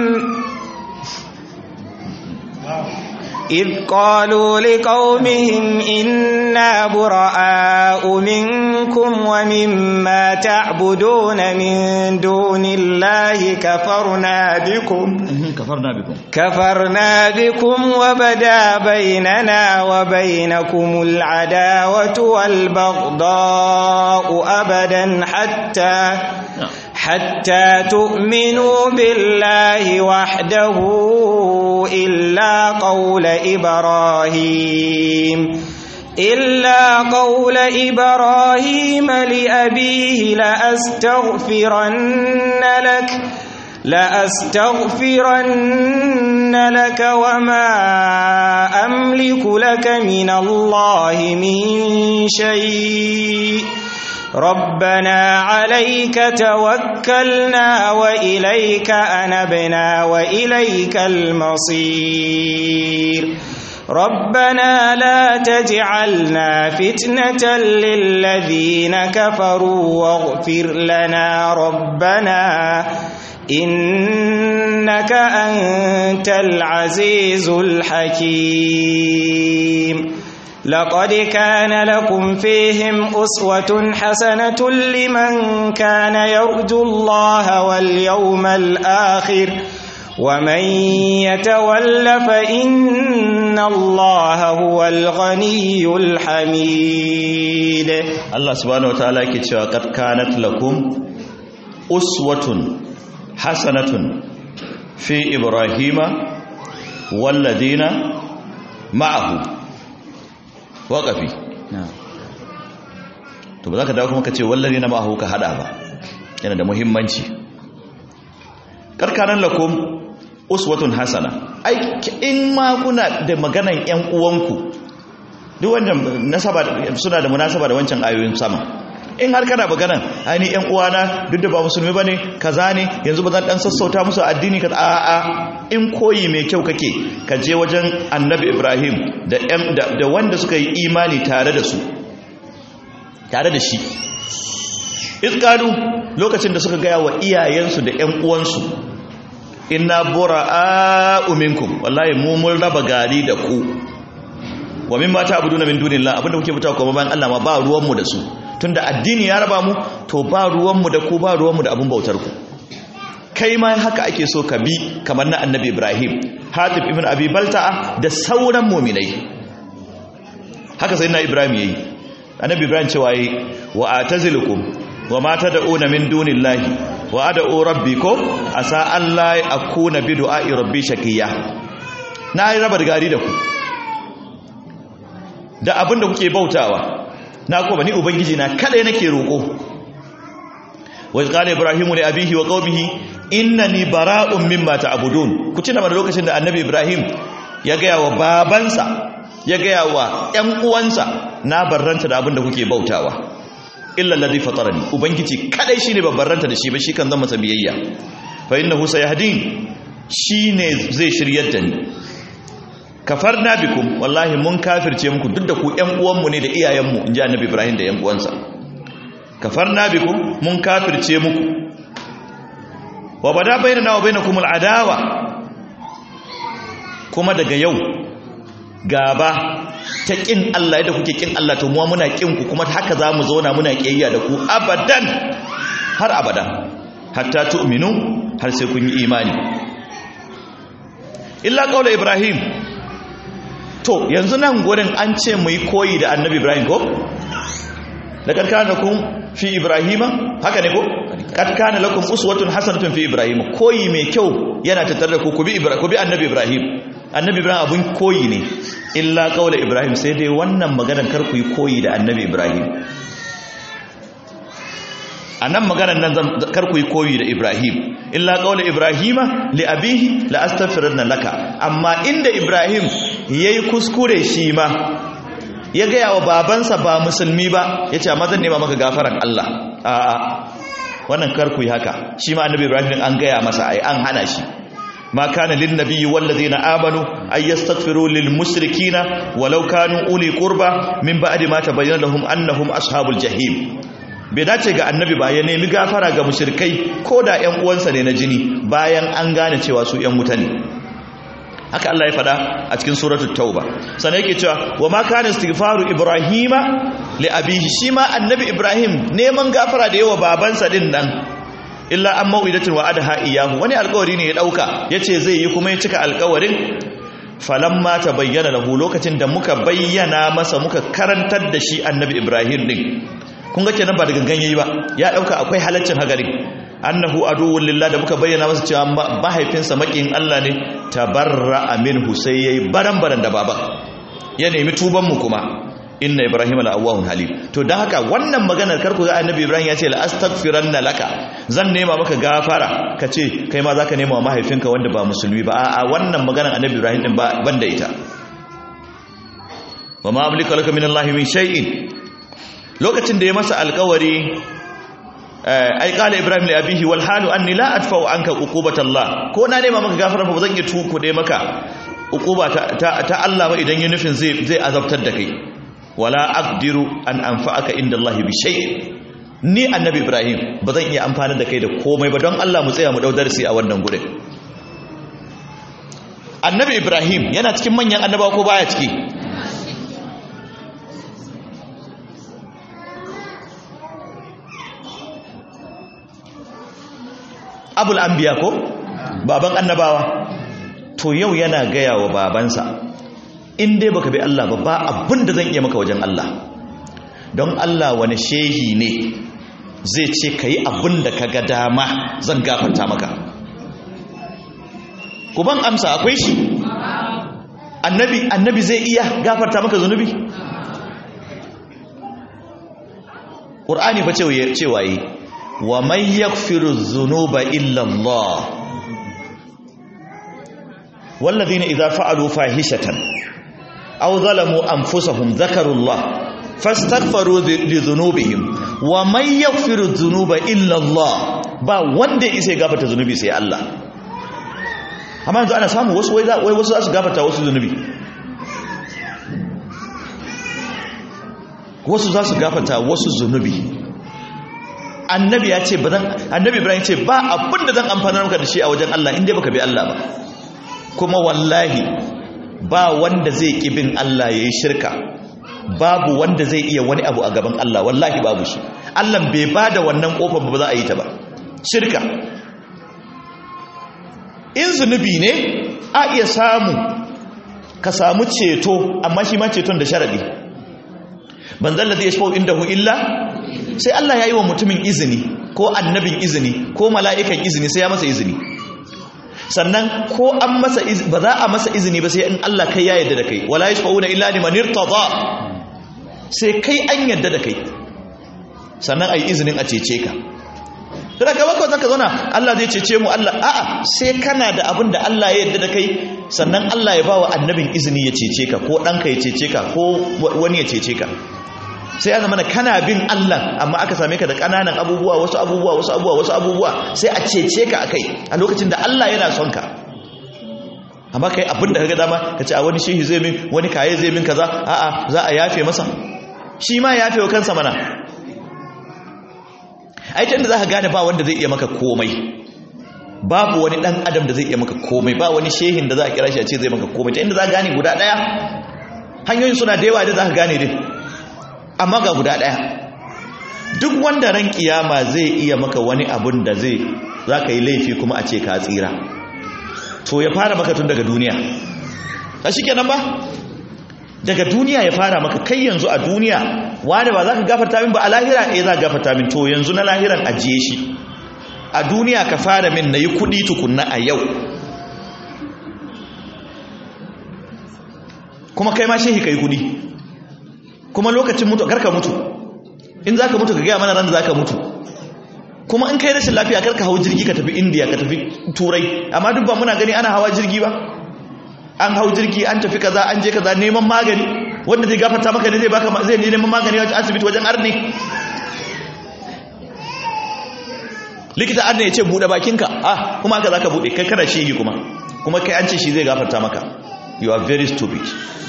إذ قالوا لقومهم إنا براء منكم ومما تعبدون من دون الله كفرنا بكم كفرنا بكم كفرنا بكم وبدا بيننا وبينكم العداوة والبغضاء أبدا حتى حتى تؤمنوا بالله وحده إلا قول إبراهيم إلا قول إبراهيم لأبيه لأستغفرن لك لأستغفرن لك وما أملك لك من الله من شيء ربنا عليك توكلنا وإليك أنبنا وإليك المصير ربنا لا تجعلنا فتنة للذين كفروا واغفر لنا ربنا إنك أنت العزيز الحكيم لقد كان لكم فيهم أسوة حسنة لمن كان يرجو الله واليوم الآخر ومن يتول فإن الله هو الغني الحميد. الله سبحانه وتعالى كتشوى قد كانت لكم أسوة حسنة في إبراهيم والذين معه waƙafi to ba za ka dawo kuma ka ce wallahi na ma'ahu ka hada ba, yana da muhimmanci. karkanan lakum uswatun hasana, ai in ma kuna da maganan yan uwanku duk wanda nasaba suna da munasaba da wancan ayoyin sama, in har kana maganan ai ni yan uwana duk da ba musulmi bane kaza ne yanzu ba zan dan sassauta musu addini ka a a in koyi mai kyau kake ka je wajen annabi Ibrahim da da wanda suka yi imani tare da su tare da shi izqalu lokacin da suka gaya wa iyayensu da ƴan uwansu inna bura'a'u minkum wallahi mu mun raba gari da ku wa mimma ta'buduna min dunillah abinda kuke fita kuma bayan Allah ma ba ruwan mu da su tunda addini ya raba mu to ba ruwan mu da ku ba ruwan mu da abun bautar ku. Kai ma haka ake so ka bi kamar na annabi Ibrahim, Hatib ibn Abi Balta'a da sauran mu'minai haka sai na Ibrahim yayi. Annabi Ibrahim cewa yi wa atazilukum wa ma tad'una min dunillahi wa ad'u rabbikum asa alla akuna bi du'a'i rabbi shaqiya. Na yi raba gari da ku da abinda kuke bautawa, na ko bani ubangiji na kada nake roko. wa qala ibrahimu li abihi wa qaumihi innani bara'un mimma ta'budun. Ku tuna mana lokacin da annabi Ibrahim ya ga wa babansa ya ga wa ƴan uwansa na barranta da abinda kuke bautawa, illa alladhi fatarani, ubangiji kadai shine babbarranta da shi ba, shi kan zama masa biyayya. Fa innahu sayahdin, shine zai shiryar da ni. Kafarna bikum, wallahi mun kafirce muku duk da ku ƴan uwanmu ne da iyayenmu, inji annabi Ibrahim da ƴan uwansa. Kafarna bikum, mun kafirce muku. Wa bada bainana wa bainakum al'adawa, kuma daga yau gaba ta kin Allah yadda kuke kin Allah to mu muna kin ku, kuma haka zamu zauna muna kiyayya da ku abadan har abada, hatta tu'minu, har sai kun yi imani. Illa qaula Ibrahim. To yanzu nan gurin an ce mu yi koyi da annabi Ibrahim ko? Da karkana kun fi Ibrahima, haka ne ko? Karkana lakum uswatun hasanatun fi Ibrahim, koyi mai kyau yana tattare da ku ku bi Ibrahim, ku bi annabi Ibrahim. Annabi Ibrahim abun koyi ne. Illa qaula Ibrahim, sai dai wannan maganar kar ku yi koyi da annabi Ibrahim. Anan maganar nan kar ku yi koyi da Ibrahim. Illa qaula Ibrahima li abihi la astaghfirunna laka. Amma inda Ibrahim yayi kuskure shi ma ya gaya wa babansa ba musulmi ba, ya ce amma zan nema maka gafaran Allah. A'a, wannan karku yi haka. Shi ma annabi Ibrahim an gaya masa ai an hana shi. Ma kana lin nabiyyi wal ladina amanu ay yastaghfiru lil mushrikina walau kanu uli qurba min ba'di ma tabayyana lahum annahum ashabul jahim. Bai dace ga annabi ba ya nemi gafara ga mushrikai ko da ƴan uwansa ne na jini bayan an gane cewa su ƴan wuta ne. Haka Allah ya faɗa a cikin suratul tauba. Sannan yake cewa wa ma kana istighfaru ibrahima li abihi, shi ma annabi Ibrahim neman gafara da yawa babansa din nan illa an mau'idatin wa adaha iyahu, wani alƙawari ne ya dauka yace zai yi kuma ya cika alƙawarin. Falamma tabayyana lahu, lokacin da muka bayyana masa muka karantar da shi annabi Ibrahim din, kun ga kenan ba da gangan yayi ba, ya dauka akwai halaccin hagarin. annahu aduwwun lillah da muka bayyana masa cewa mahaifinsa makin Allah ne tabarra minhu sai yayi baran-baran da baban ya nemi tuban mu kuma inna ibrahim la'awwahun halim to dan haka wannan maganar karku ga annabi ibrahim ya ce la astaghfiranna laka zan nema maka gafara kace kai ma zaka nema wa mahaifinka wanda ba musulmi ba a wannan maganar annabi ibrahim din ba banda ita wa ma amliku laka min allahi min shay'in lokacin da ya masa alƙawari ai qala ibrahim li abihi wal halu anni la adfa'u anka uqubatallah ko na nema maka gafara ba zan yi tuku dai maka uquba ta ta Allah ba idan ya nufin zai zai azabtar da kai wala aqdiru an anfa'aka inda Allah bi shay'in ni annabi ibrahim ba zan iya amfana da kai da komai ba don Allah mu tsaya mu dau darasi a wannan gurin annabi ibrahim yana cikin manyan annabawa ko baya ciki abul anbiya ko baban annabawa to yau yana gaya wa babansa in dai baka bi Allah ba ba abin da zan iya maka wajen Allah don Allah wani shehi ne zai ce ka yi abin da ka ga dama zan gafarta maka ku ban amsa akwai shi annabi annabi zai iya gafarta maka zunubi ƙur'ani fa cewa yi wa man yaghfiru dhunuba illa Allah walladhina idha fa'alu fahishatan aw zalamu anfusahum dhakaru Allah fastaghfiru li dhunubihim wa man yaghfiru dhunuba illa Allah ba wanda yake gafarta zunubi sai Allah amma yanzu ana samu wasu wai wai wasu za su gafarta wasu zunubi wasu za su gafarta wasu zunubi annabi ya ce bazan annabi Ibrahim ce ba abin da zan amfana maka da shi a wajen Allah inda baka bi Allah ba kuma wallahi ba wanda zai ki bin Allah yayi shirka babu wanda zai iya wani abu a gaban Allah wallahi babu shi Allah bai bada wannan kofar ba za a yi ta ba shirka in zunubi ne a iya samu ka samu ceto amma shi ma ceton da sharadi banzan ladhi yashfa'u indahu illa sai Allah ya yi wa mutumin izini ko annabin izini ko mala'ikan izini sai ya masa izini sannan ko an masa ba za a masa izini ba sai in Allah kai ya yarda da kai wala yashfa'una illa liman irtada sai kai an yarda da kai sannan ai izinin a cece ka kada ka baka zaka zauna Allah zai cece mu Allah a'a sai kana da abin da Allah ya yarda da kai sannan Allah ya bawa annabin izini ya cece ka ko danka ya cece ka ko wani ya cece ka sai ya zama kana bin Allah amma aka same ka da kananan abubuwa wasu abubuwa wasu abubuwa wasu abubuwa sai a cece ka akai a lokacin da Allah yana son ka amma kai abin da kaga dama kace a wani shehi zai min wani kaye zai min kaza a'a za a yafe masa shi ma yafe wa kansa mana ai tunda zaka gane ba wanda zai iya maka komai babu wani dan adam da zai iya maka komai ba wani shehin da za a kira shi a ce zai maka komai ta inda za ka gane guda daya hanyoyin suna da yawa da za ka gane din amma ga guda daya duk wanda ran kiyama zai iya maka wani abun da zai za ka yi laifi kuma a ce ka tsira to ya fara maka tun daga duniya ta shi kenan ba daga duniya ya fara maka kai yanzu a duniya wanda ba za ka gafarta min ba a lahira eh za ka gafarta min to yanzu na lahiran ajiye shi a duniya ka fara min na yi kudi tukunna a yau kuma kai ma shehi ka yi kudi kuma lokacin mutu karka mutu in za ka mutu ka gaya mana ran da za ka mutu kuma in kai rashin lafiya karka hau jirgi ka tafi indiya ka tafi turai amma duk ba muna gani ana hawa jirgi ba an hau jirgi an tafi kaza an je kaza neman magani wanda zai gafarta maka ne zai baka zai neman magani wajen asibiti wajen arne likita arne ya ce bude bakinka ah kuma haka zaka bude kai kana shege kuma kuma kai an ce shi zai gafarta maka you are very stupid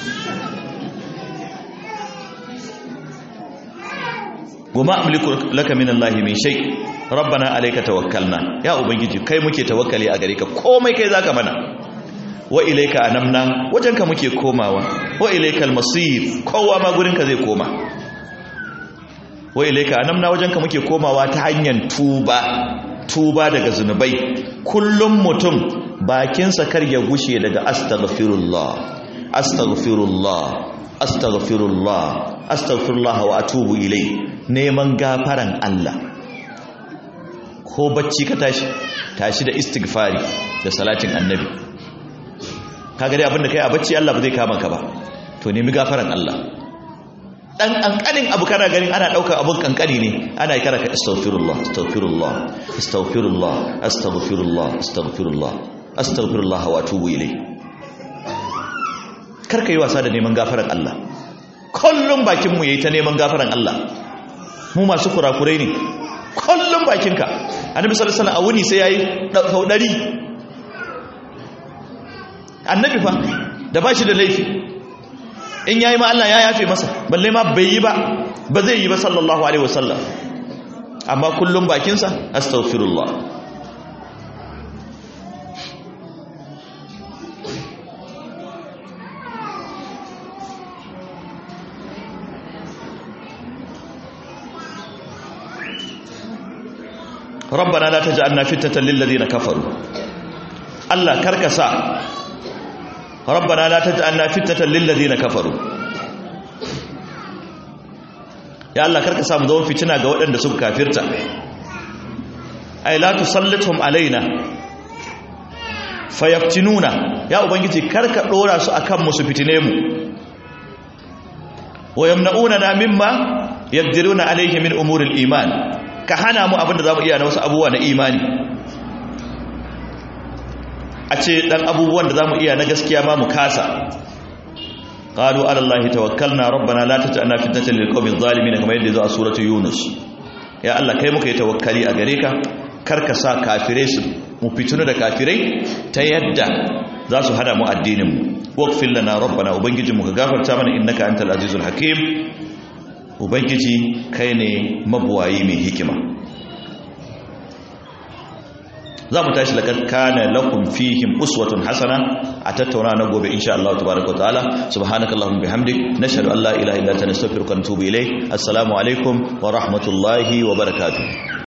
goma amliku laka min Allah min shay rabbana alayka tawakkalna ya ubangiji kai muke tawakkali a gare ka komai kai zaka mana wa ilayka anamna wajenka muke komawa wa ilaykal masir kowa ma gurinka zai koma wa ilayka anamna wajenka muke komawa ta hanyar tuba tuba daga zunubai kullum mutum bakinsa kar ya gushe daga astaghfirullah astaghfirullah astaghfirullah astaghfirullah wa atubu ilai neman gafaran Allah ko bacci ka tashi tashi da istighfari da salatin annabi kaga dai abinda kai a bacci Allah ba zai kama ka ba to nemi gafaran Allah dan kankanin abu kana ganin ana daukar abun kankani ne ana kira ka astaghfirullah astaghfirullah astaghfirullah astaghfirullah astaghfirullah astaghfirullah wa atubu ilai karka yi wasa da neman gafaran Allah kullum bakin mu yayi ta neman gafaran Allah mu masu kurakurai ne kullum bakinka annabi sallallahu alaihi wasallam a wuni sai yayi sau ɗari annabi fa da bashi da laifi in yayi ma Allah ya yafe masa balle ma bai yi ba ba zai yi ba sallallahu alaihi wasallam amma kullum bakinsa astaghfirullah ربنا لا تجعلنا فتنة للذين كفروا الله كركسا ربنا لا تجعلنا فتنة للذين كفروا يا الله كركسا mu zama fitina ga waɗanda suka kafirta ay la tusallithum alaina fayaftinuna ya ubangiji karka dora su akan mu su fitine mu wa yamna'una mimma yaqdiruna alayhi min umuril iman ka hana mu abinda za mu iya na wasu abubuwa na imani a ce dan abubuwan da za mu iya na gaskiya ma mu kasa qalu ala allahi tawakkalna rabbana la taj'alna fitnatan lil qawmi adh-dhalimin kamar yadda zo a suratu yunus ya allah kai muka yi tawakkali a gare ka karka sa kafirai su mu fitunu da kafirai ta yadda za su hada mu addinin mu waqfil lana rabbana ubangijinmu ka gafarta mana innaka antal azizul hakim ubangiji kai ne mabuwayi mai hikima za mu tashi lakar kana lakum fihim uswatun hasana a tattauna na gobe insha Allah tabaraka wa ta'ala subhanakallahumma bihamdik nashhadu an la ilaha illa anta nastaghfiruka wa natubu ilayk assalamu alaikum wa rahmatullahi wa barakatuh